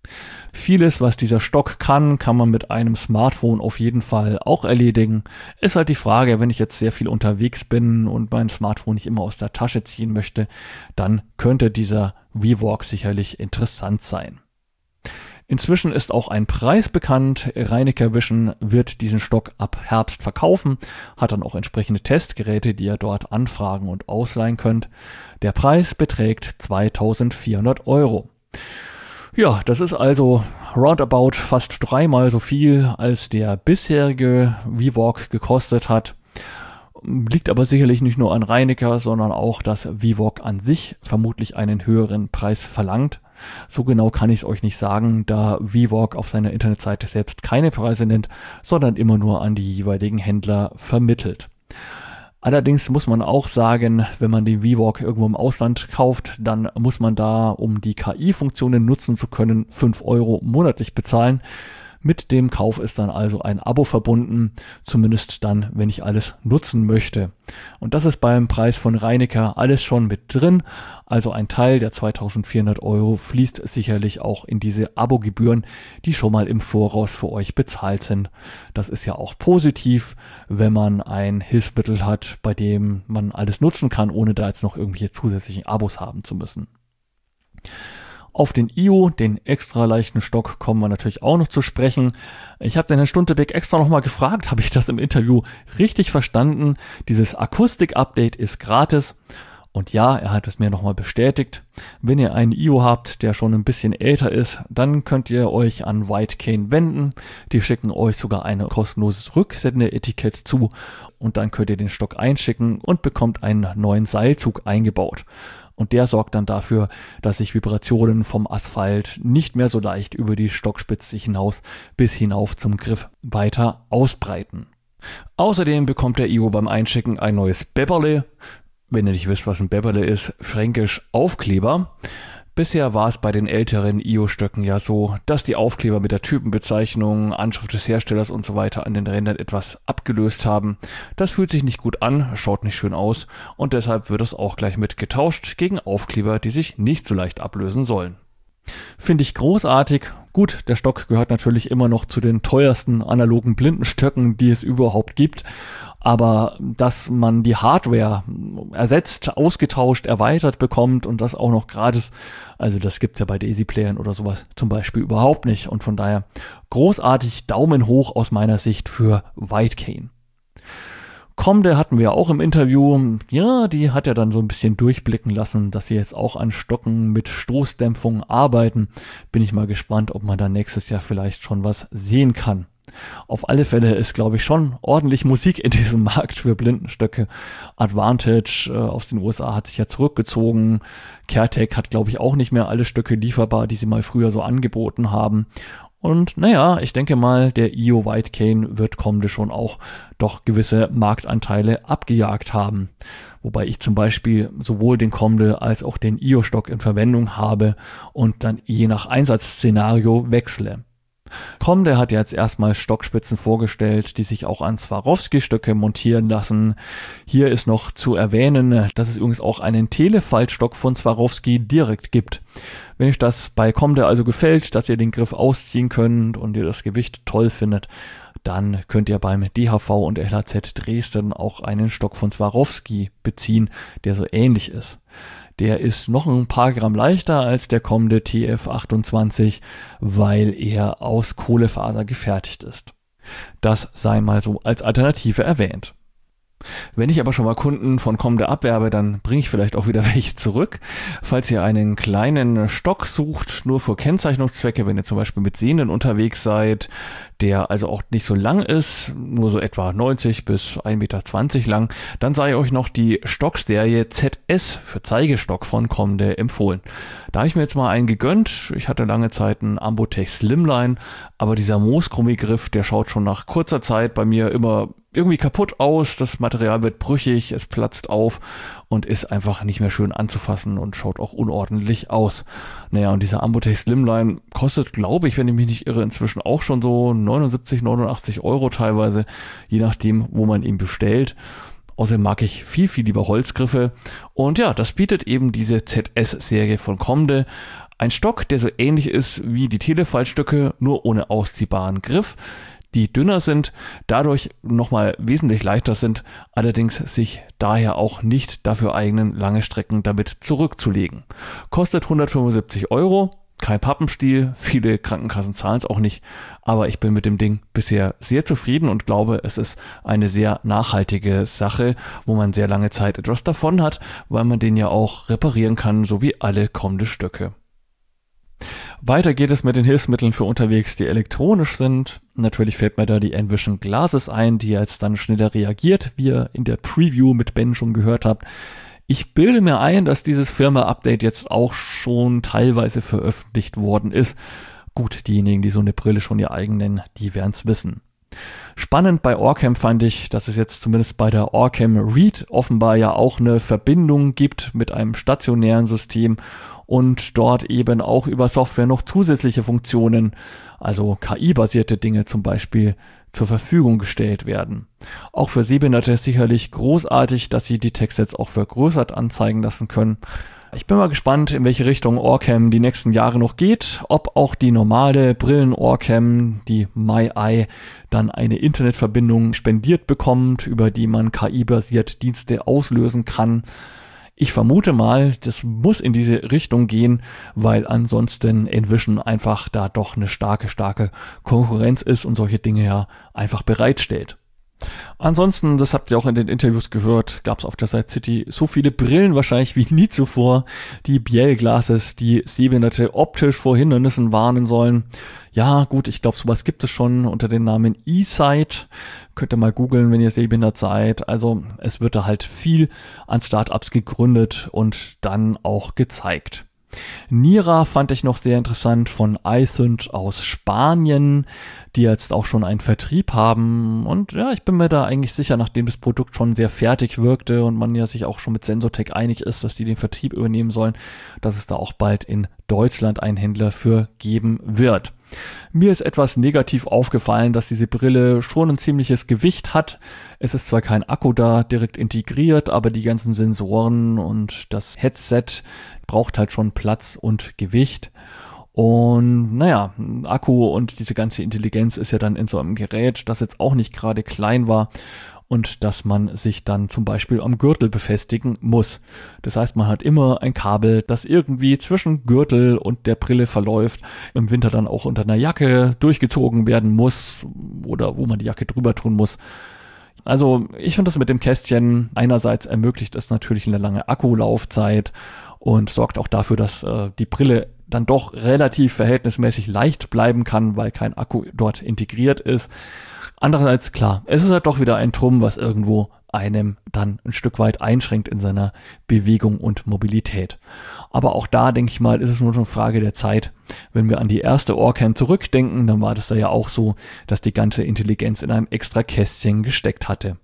Vieles, was dieser Stock kann man mit einem Smartphone auf jeden Fall auch erledigen. Ist halt die Frage, wenn ich jetzt sehr viel unterwegs bin und mein Smartphone nicht immer aus der Tasche ziehen möchte, dann könnte dieser VWalk sicherlich interessant sein. Inzwischen ist auch ein Preis bekannt. Reinecker Vision wird diesen Stock ab Herbst verkaufen, hat dann auch entsprechende Testgeräte, die ihr dort anfragen und ausleihen könnt. Der Preis beträgt 2.400 €. Ja, das ist also roundabout fast 3-mal so viel, als der bisherige VWalk gekostet hat. Liegt aber sicherlich nicht nur an Reinecker, sondern auch, dass VWalk an sich vermutlich einen höheren Preis verlangt. So genau kann ich es euch nicht sagen, da VWalk auf seiner Internetseite selbst keine Preise nennt, sondern immer nur an die jeweiligen Händler vermittelt. Allerdings muss man auch sagen, wenn man den VWalk irgendwo im Ausland kauft, dann muss man da, um die KI-Funktionen nutzen zu können, 5 € monatlich bezahlen. Mit dem Kauf ist dann also ein Abo verbunden, zumindest dann, wenn ich alles nutzen möchte. Und das ist beim Preis von Reinecker alles schon mit drin. Also ein Teil der 2.400 € fließt sicherlich auch in diese Abogebühren, die schon mal im Voraus für euch bezahlt sind. Das ist ja auch positiv, wenn man ein Hilfsmittel hat, bei dem man alles nutzen kann, ohne da jetzt noch irgendwelche zusätzlichen Abos haben zu müssen. Auf den IO, den extra leichten Stock, kommen wir natürlich auch noch zu sprechen. Ich habe den Herrn Stuntebeck extra nochmal gefragt, habe ich das im Interview richtig verstanden? Dieses Akustik-Update ist gratis. Und ja, er hat es mir nochmal bestätigt. Wenn ihr einen IO habt, der schon ein bisschen älter ist, dann könnt ihr euch an Whitecane wenden. Die schicken euch sogar ein kostenloses Rücksendeetikett zu. Und dann könnt ihr den Stock einschicken und bekommt einen neuen Seilzug eingebaut. Und der sorgt dann dafür, dass sich Vibrationen vom Asphalt nicht mehr so leicht über die Stockspitze hinaus bis hinauf zum Griff weiter ausbreiten. Außerdem bekommt der IO beim Einschicken ein neues Bäpperle. Wenn ihr nicht wisst, was ein Bäpperle ist, fränkisch Aufkleber. Bisher war es bei den älteren IO-Stöcken ja so, dass die Aufkleber mit der Typenbezeichnung, Anschrift des Herstellers und so weiter an den Rändern etwas abgelöst haben. Das fühlt sich nicht gut an, schaut nicht schön aus und deshalb wird es auch gleich mit getauscht gegen Aufkleber, die sich nicht so leicht ablösen sollen. Finde ich großartig. Gut, der Stock gehört natürlich immer noch zu den teuersten analogen Blindenstöcken, die es überhaupt gibt. Aber dass man die Hardware ersetzt, ausgetauscht, erweitert bekommt und das auch noch gratis, also das gibt's ja bei Daisy-Playern oder sowas zum Beispiel überhaupt nicht. Und von daher großartig, Daumen hoch aus meiner Sicht für Whitecane. Comde hatten wir auch im Interview. Ja, die hat ja dann so ein bisschen durchblicken lassen, dass sie jetzt auch an Stocken mit Stoßdämpfung arbeiten. Bin ich mal gespannt, ob man da nächstes Jahr vielleicht schon was sehen kann. Auf alle Fälle ist, glaube ich, schon ordentlich Musik in diesem Markt für Blindenstöcke. Advantage aus den USA hat sich ja zurückgezogen. CareTech hat, glaube ich, auch nicht mehr alle Stöcke lieferbar, die sie mal früher so angeboten haben. Und naja, ich denke mal, der IO Whitecane wird Comde schon auch doch gewisse Marktanteile abgejagt haben. Wobei ich zum Beispiel sowohl den Comde als auch den IO-Stock in Verwendung habe und dann je nach Einsatzszenario wechsle. Comde hat jetzt erstmal Stockspitzen vorgestellt, die sich auch an Swarovski-Stöcke montieren lassen. Hier ist noch zu erwähnen, dass es übrigens auch einen Telefaltstock von Swarovski direkt gibt. Wenn euch das bei Comde also gefällt, dass ihr den Griff ausziehen könnt und ihr das Gewicht toll findet, dann könnt ihr beim DHV und LHZ Dresden auch einen Stock von Swarovski beziehen, der so ähnlich ist. Der ist noch ein paar Gramm leichter als der Comde TF28, weil er aus Kohlefaser gefertigt ist. Das sei mal so als Alternative erwähnt. Wenn ich aber schon mal Kunden von Comde abwerbe, dann bringe ich vielleicht auch wieder welche zurück. Falls ihr einen kleinen Stock sucht, nur für Kennzeichnungszwecke, wenn ihr zum Beispiel mit Sehenden unterwegs seid, der also auch nicht so lang ist, nur so etwa 90 bis 1,20 Meter lang, dann sei euch noch die Stockserie ZS für Zeigestock von Comde empfohlen. Da habe ich mir jetzt mal einen gegönnt. Ich hatte lange Zeit einen Ambotech Slimline, aber dieser Moosgrummigriff, der schaut schon nach kurzer Zeit bei mir immer irgendwie kaputt aus, das Material wird brüchig, es platzt auf und ist einfach nicht mehr schön anzufassen und schaut auch unordentlich aus. Naja, und dieser Ambotech Slimline kostet, glaube ich, wenn ich mich nicht irre, inzwischen auch schon so 79, 89 € teilweise, je nachdem, wo man ihn bestellt. Außerdem mag ich viel, viel lieber Holzgriffe. Und ja, das bietet eben diese ZS-Serie von Comde. Ein Stock, der so ähnlich ist wie die Telefallstöcke, nur ohne ausziehbaren Griff, die dünner sind, dadurch nochmal wesentlich leichter sind, allerdings sich daher auch nicht dafür eignen, lange Strecken damit zurückzulegen. Kostet 175 €, kein Pappenstiel, viele Krankenkassen zahlen es auch nicht, aber ich bin mit dem Ding bisher sehr zufrieden und glaube, es ist eine sehr nachhaltige Sache, wo man sehr lange Zeit etwas davon hat, weil man den ja auch reparieren kann, so wie alle kommende Stöcke. Weiter geht es mit den Hilfsmitteln für unterwegs, die elektronisch sind. Natürlich fällt mir da die Envision Glasses ein, die jetzt dann schneller reagiert, wie ihr in der Preview mit Ben schon gehört habt. Ich bilde mir ein, dass dieses Firmware-Update jetzt auch schon teilweise veröffentlicht worden ist. Gut, diejenigen, die so eine Brille schon ihr eigen nennen, die werden es wissen. Spannend bei Orcam fand ich, dass es jetzt zumindest bei der Orcam Read offenbar ja auch eine Verbindung gibt mit einem stationären System und dort eben auch über Software noch zusätzliche Funktionen, also KI-basierte Dinge zum Beispiel, zur Verfügung gestellt werden. Auch für Sehbehinderte ist sicherlich großartig, dass sie die Textsets auch vergrößert anzeigen lassen können. Ich bin mal gespannt, in welche Richtung Orcam die nächsten Jahre noch geht, ob auch die normale Brillen-Orcam, die MyEye, dann eine Internetverbindung spendiert bekommt, über die man KI-basiert Dienste auslösen kann. Ich vermute mal, das muss in diese Richtung gehen, weil ansonsten Envision einfach da doch eine starke Konkurrenz ist und solche Dinge ja einfach bereitstellt. Ansonsten, das habt ihr auch in den Interviews gehört, gab es auf der Side City so viele Brillen wahrscheinlich wie nie zuvor. Die Biel Glasses, die Sehbehinderte optisch vor Hindernissen warnen sollen. Ja gut, ich glaube, sowas gibt es schon unter dem Namen eSight. Könnt ihr mal googeln, wenn ihr sehbehindert seid. Also es wird da halt viel an Startups gegründet und dann auch gezeigt. Nira fand ich noch sehr interessant von iThint aus Spanien, die jetzt auch schon einen Vertrieb haben. Und ja, ich bin mir da eigentlich sicher, nachdem das Produkt schon sehr fertig wirkte und man ja sich auch schon mit Sensotec einig ist, dass die den Vertrieb übernehmen sollen, dass es da auch bald in Deutschland einen Händler für geben wird. Mir ist etwas negativ aufgefallen, dass diese Brille schon ein ziemliches Gewicht hat. Es ist zwar kein Akku da direkt integriert, aber die ganzen Sensoren und das Headset braucht halt schon Platz und Gewicht. Und naja, Akku und diese ganze Intelligenz ist ja dann in so einem Gerät, das jetzt auch nicht gerade klein war und dass man sich dann zum Beispiel am Gürtel befestigen muss. Das heißt, man hat immer ein Kabel, das irgendwie zwischen Gürtel und der Brille verläuft, im Winter dann auch unter einer Jacke durchgezogen werden muss oder wo man die Jacke drüber tun muss. Also ich finde das mit dem Kästchen, einerseits ermöglicht es natürlich eine lange Akkulaufzeit und sorgt auch dafür, dass die Brille dann doch relativ verhältnismäßig leicht bleiben kann, weil kein Akku dort integriert ist. Andererseits, klar, es ist halt doch wieder ein Trumm, was irgendwo einem dann ein Stück weit einschränkt in seiner Bewegung und Mobilität. Aber auch da, denke ich mal, ist es nur eine Frage der Zeit. Wenn wir an die erste Orcam zurückdenken, dann war das da ja auch so, dass die ganze Intelligenz in einem extra Kästchen gesteckt hatte.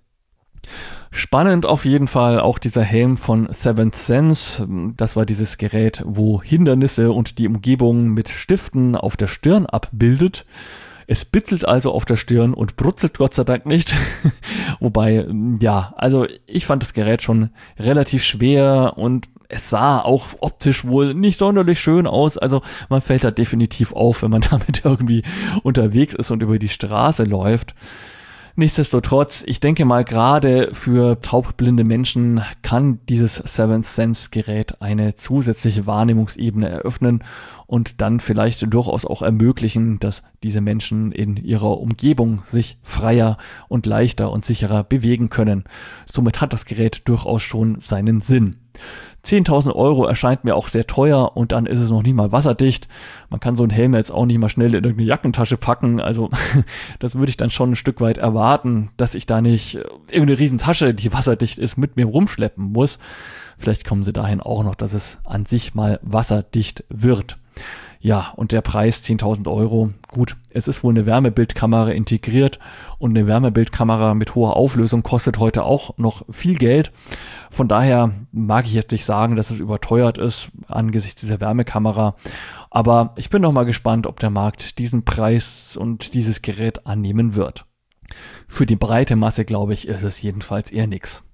Spannend auf jeden Fall auch dieser Helm von Seventh Sense. Das war dieses Gerät, wo Hindernisse und die Umgebung mit Stiften auf der Stirn abbildet. Es bitzelt also auf der Stirn und brutzelt Gott sei Dank nicht. Wobei, ja, also ich fand das Gerät schon relativ schwer und es sah auch optisch wohl nicht sonderlich schön aus. Also man fällt da definitiv auf, wenn man damit irgendwie unterwegs ist und über die Straße läuft. Nichtsdestotrotz, ich denke mal, gerade für taubblinde Menschen kann dieses Seventh Sense Gerät eine zusätzliche Wahrnehmungsebene eröffnen und dann vielleicht durchaus auch ermöglichen, dass diese Menschen in ihrer Umgebung sich freier und leichter und sicherer bewegen können. Somit hat das Gerät durchaus schon seinen Sinn. 10.000 € erscheint mir auch sehr teuer und dann ist es noch nicht mal wasserdicht. Man kann so einen Helm jetzt auch nicht mal schnell in irgendeine Jackentasche packen. Also das würde ich dann schon ein Stück weit erwarten, dass ich da nicht irgendeine Riesentasche, die wasserdicht ist, mit mir rumschleppen muss. Vielleicht kommen sie dahin auch noch, dass es an sich mal wasserdicht wird. Ja, und der Preis 10.000 €. Gut, es ist wohl eine Wärmebildkamera integriert und eine Wärmebildkamera mit hoher Auflösung kostet heute auch noch viel Geld. Von daher mag ich jetzt nicht sagen, dass es überteuert ist angesichts dieser Wärmekamera. Aber ich bin noch mal gespannt, ob der Markt diesen Preis und dieses Gerät annehmen wird. Für die breite Masse, glaube ich, ist es jedenfalls eher nix.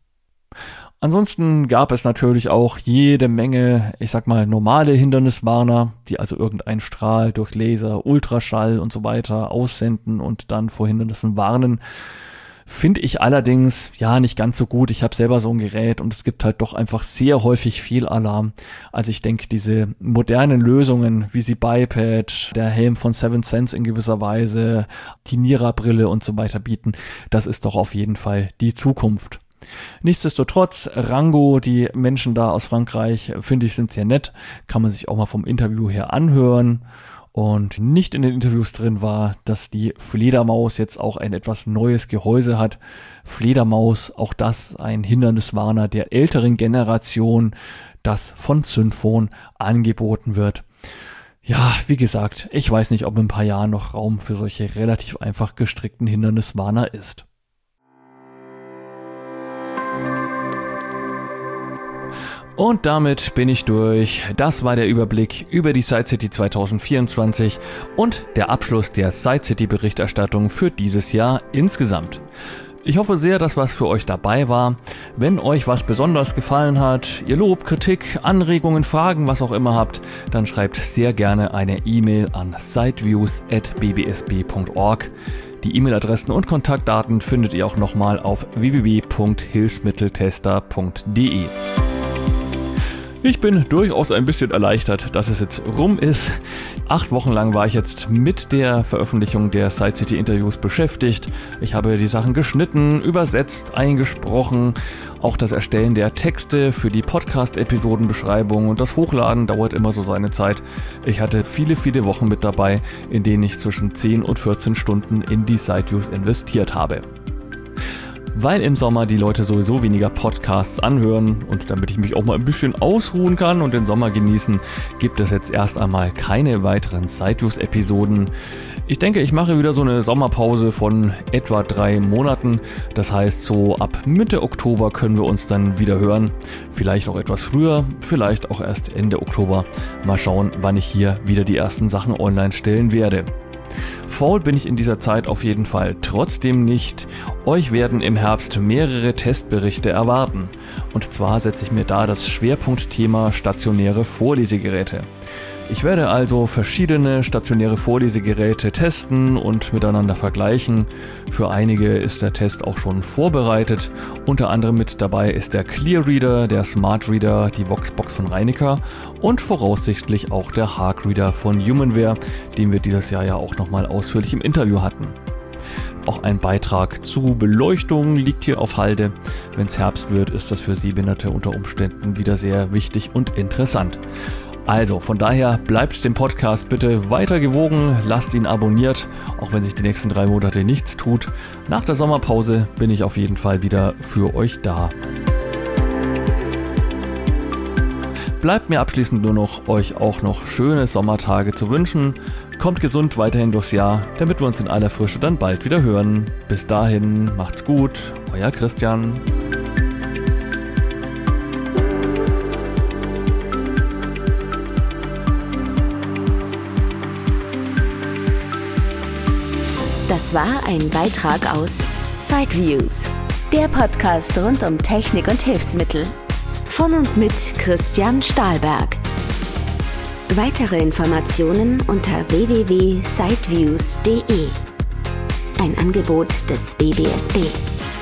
Ansonsten gab es natürlich auch jede Menge, normale Hinderniswarner, die also irgendeinen Strahl durch Laser, Ultraschall und so weiter aussenden und dann vor Hindernissen warnen. Finde ich allerdings nicht ganz so gut. Ich habe selber so ein Gerät und es gibt halt doch einfach sehr häufig Fehlalarm. Also ich denke, diese modernen Lösungen, wie sie Biped, der Helm von 7 Sense in gewisser Weise, die Nira-Brille und so weiter bieten, das ist doch auf jeden Fall die Zukunft. Nichtsdestotrotz, Rango, die Menschen da aus Frankreich, finde ich, sind sehr nett. Kann man sich auch mal vom Interview her anhören. Und nicht in den Interviews drin war, dass die Fledermaus jetzt auch ein etwas neues Gehäuse hat. Fledermaus, auch das ein Hinderniswarner der älteren Generation, das von Synfon angeboten wird. Ja, wie gesagt, ich weiß nicht, ob in ein paar Jahren noch Raum für solche relativ einfach gestrickten Hinderniswarner ist. Und damit bin ich durch. Das war der Überblick über die Side City 2024 und der Abschluss der Side City Berichterstattung für dieses Jahr insgesamt. Ich hoffe sehr, dass was für euch dabei war. Wenn euch was besonders gefallen hat, ihr Lob, Kritik, Anregungen, Fragen, was auch immer habt, dann schreibt sehr gerne eine E-Mail an sideviews@bbsb.org. Die E-Mail-Adressen und Kontaktdaten findet ihr auch nochmal auf www.hilfsmitteltester.de. Ich bin durchaus ein bisschen erleichtert, dass es jetzt rum ist. 8 Wochen lang war ich jetzt mit der Veröffentlichung der Side City Interviews beschäftigt. Ich habe die Sachen geschnitten, übersetzt, eingesprochen. Auch das Erstellen der Texte für die Podcast-Episodenbeschreibung und das Hochladen dauert immer so seine Zeit. Ich hatte viele, viele Wochen mit dabei, in denen ich zwischen 10 und 14 Stunden in die Sideviews investiert habe. Weil im Sommer die Leute sowieso weniger Podcasts anhören und damit ich mich auch mal ein bisschen ausruhen kann und den Sommer genießen, gibt es jetzt erst einmal keine weiteren Sideviews-Episoden. Ich denke, ich mache wieder so eine Sommerpause von etwa 3 Monaten. Das heißt, so ab Mitte Oktober können wir uns dann wieder hören. Vielleicht auch etwas früher, vielleicht auch erst Ende Oktober. Mal schauen, wann ich hier wieder die ersten Sachen online stellen werde. Faul bin ich in dieser Zeit auf jeden Fall trotzdem nicht. Euch werden im Herbst mehrere Testberichte erwarten. Und zwar setze ich mir da das Schwerpunktthema stationäre Vorlesegeräte. Ich werde also verschiedene stationäre Vorlesegeräte testen und miteinander vergleichen. Für einige ist der Test auch schon vorbereitet. Unter anderem mit dabei ist der ClearReader, der SmartReader, die Voxbox von Reinecker und voraussichtlich auch der HarkReader von Humanware, den wir dieses Jahr ja auch nochmal ausführlich im Interview hatten. Auch ein Beitrag zu Beleuchtung liegt hier auf Halde. Wenn es Herbst wird, ist das für Sehbehinderte unter Umständen wieder sehr wichtig und interessant. Also, von daher bleibt dem Podcast bitte weiter gewogen, lasst ihn abonniert, auch wenn sich die nächsten 3 Monate nichts tut. Nach der Sommerpause bin ich auf jeden Fall wieder für euch da. Bleibt mir abschließend nur noch, euch auch noch schöne Sommertage zu wünschen. Kommt gesund weiterhin durchs Jahr, damit wir uns in aller Frische dann bald wieder hören. Bis dahin, macht's gut, euer Christian. Das war ein Beitrag aus Sideviews, der Podcast rund um Technik und Hilfsmittel. Von und mit Christian Stahlberg. Weitere Informationen unter www.sideviews.de. Ein Angebot des BBSB.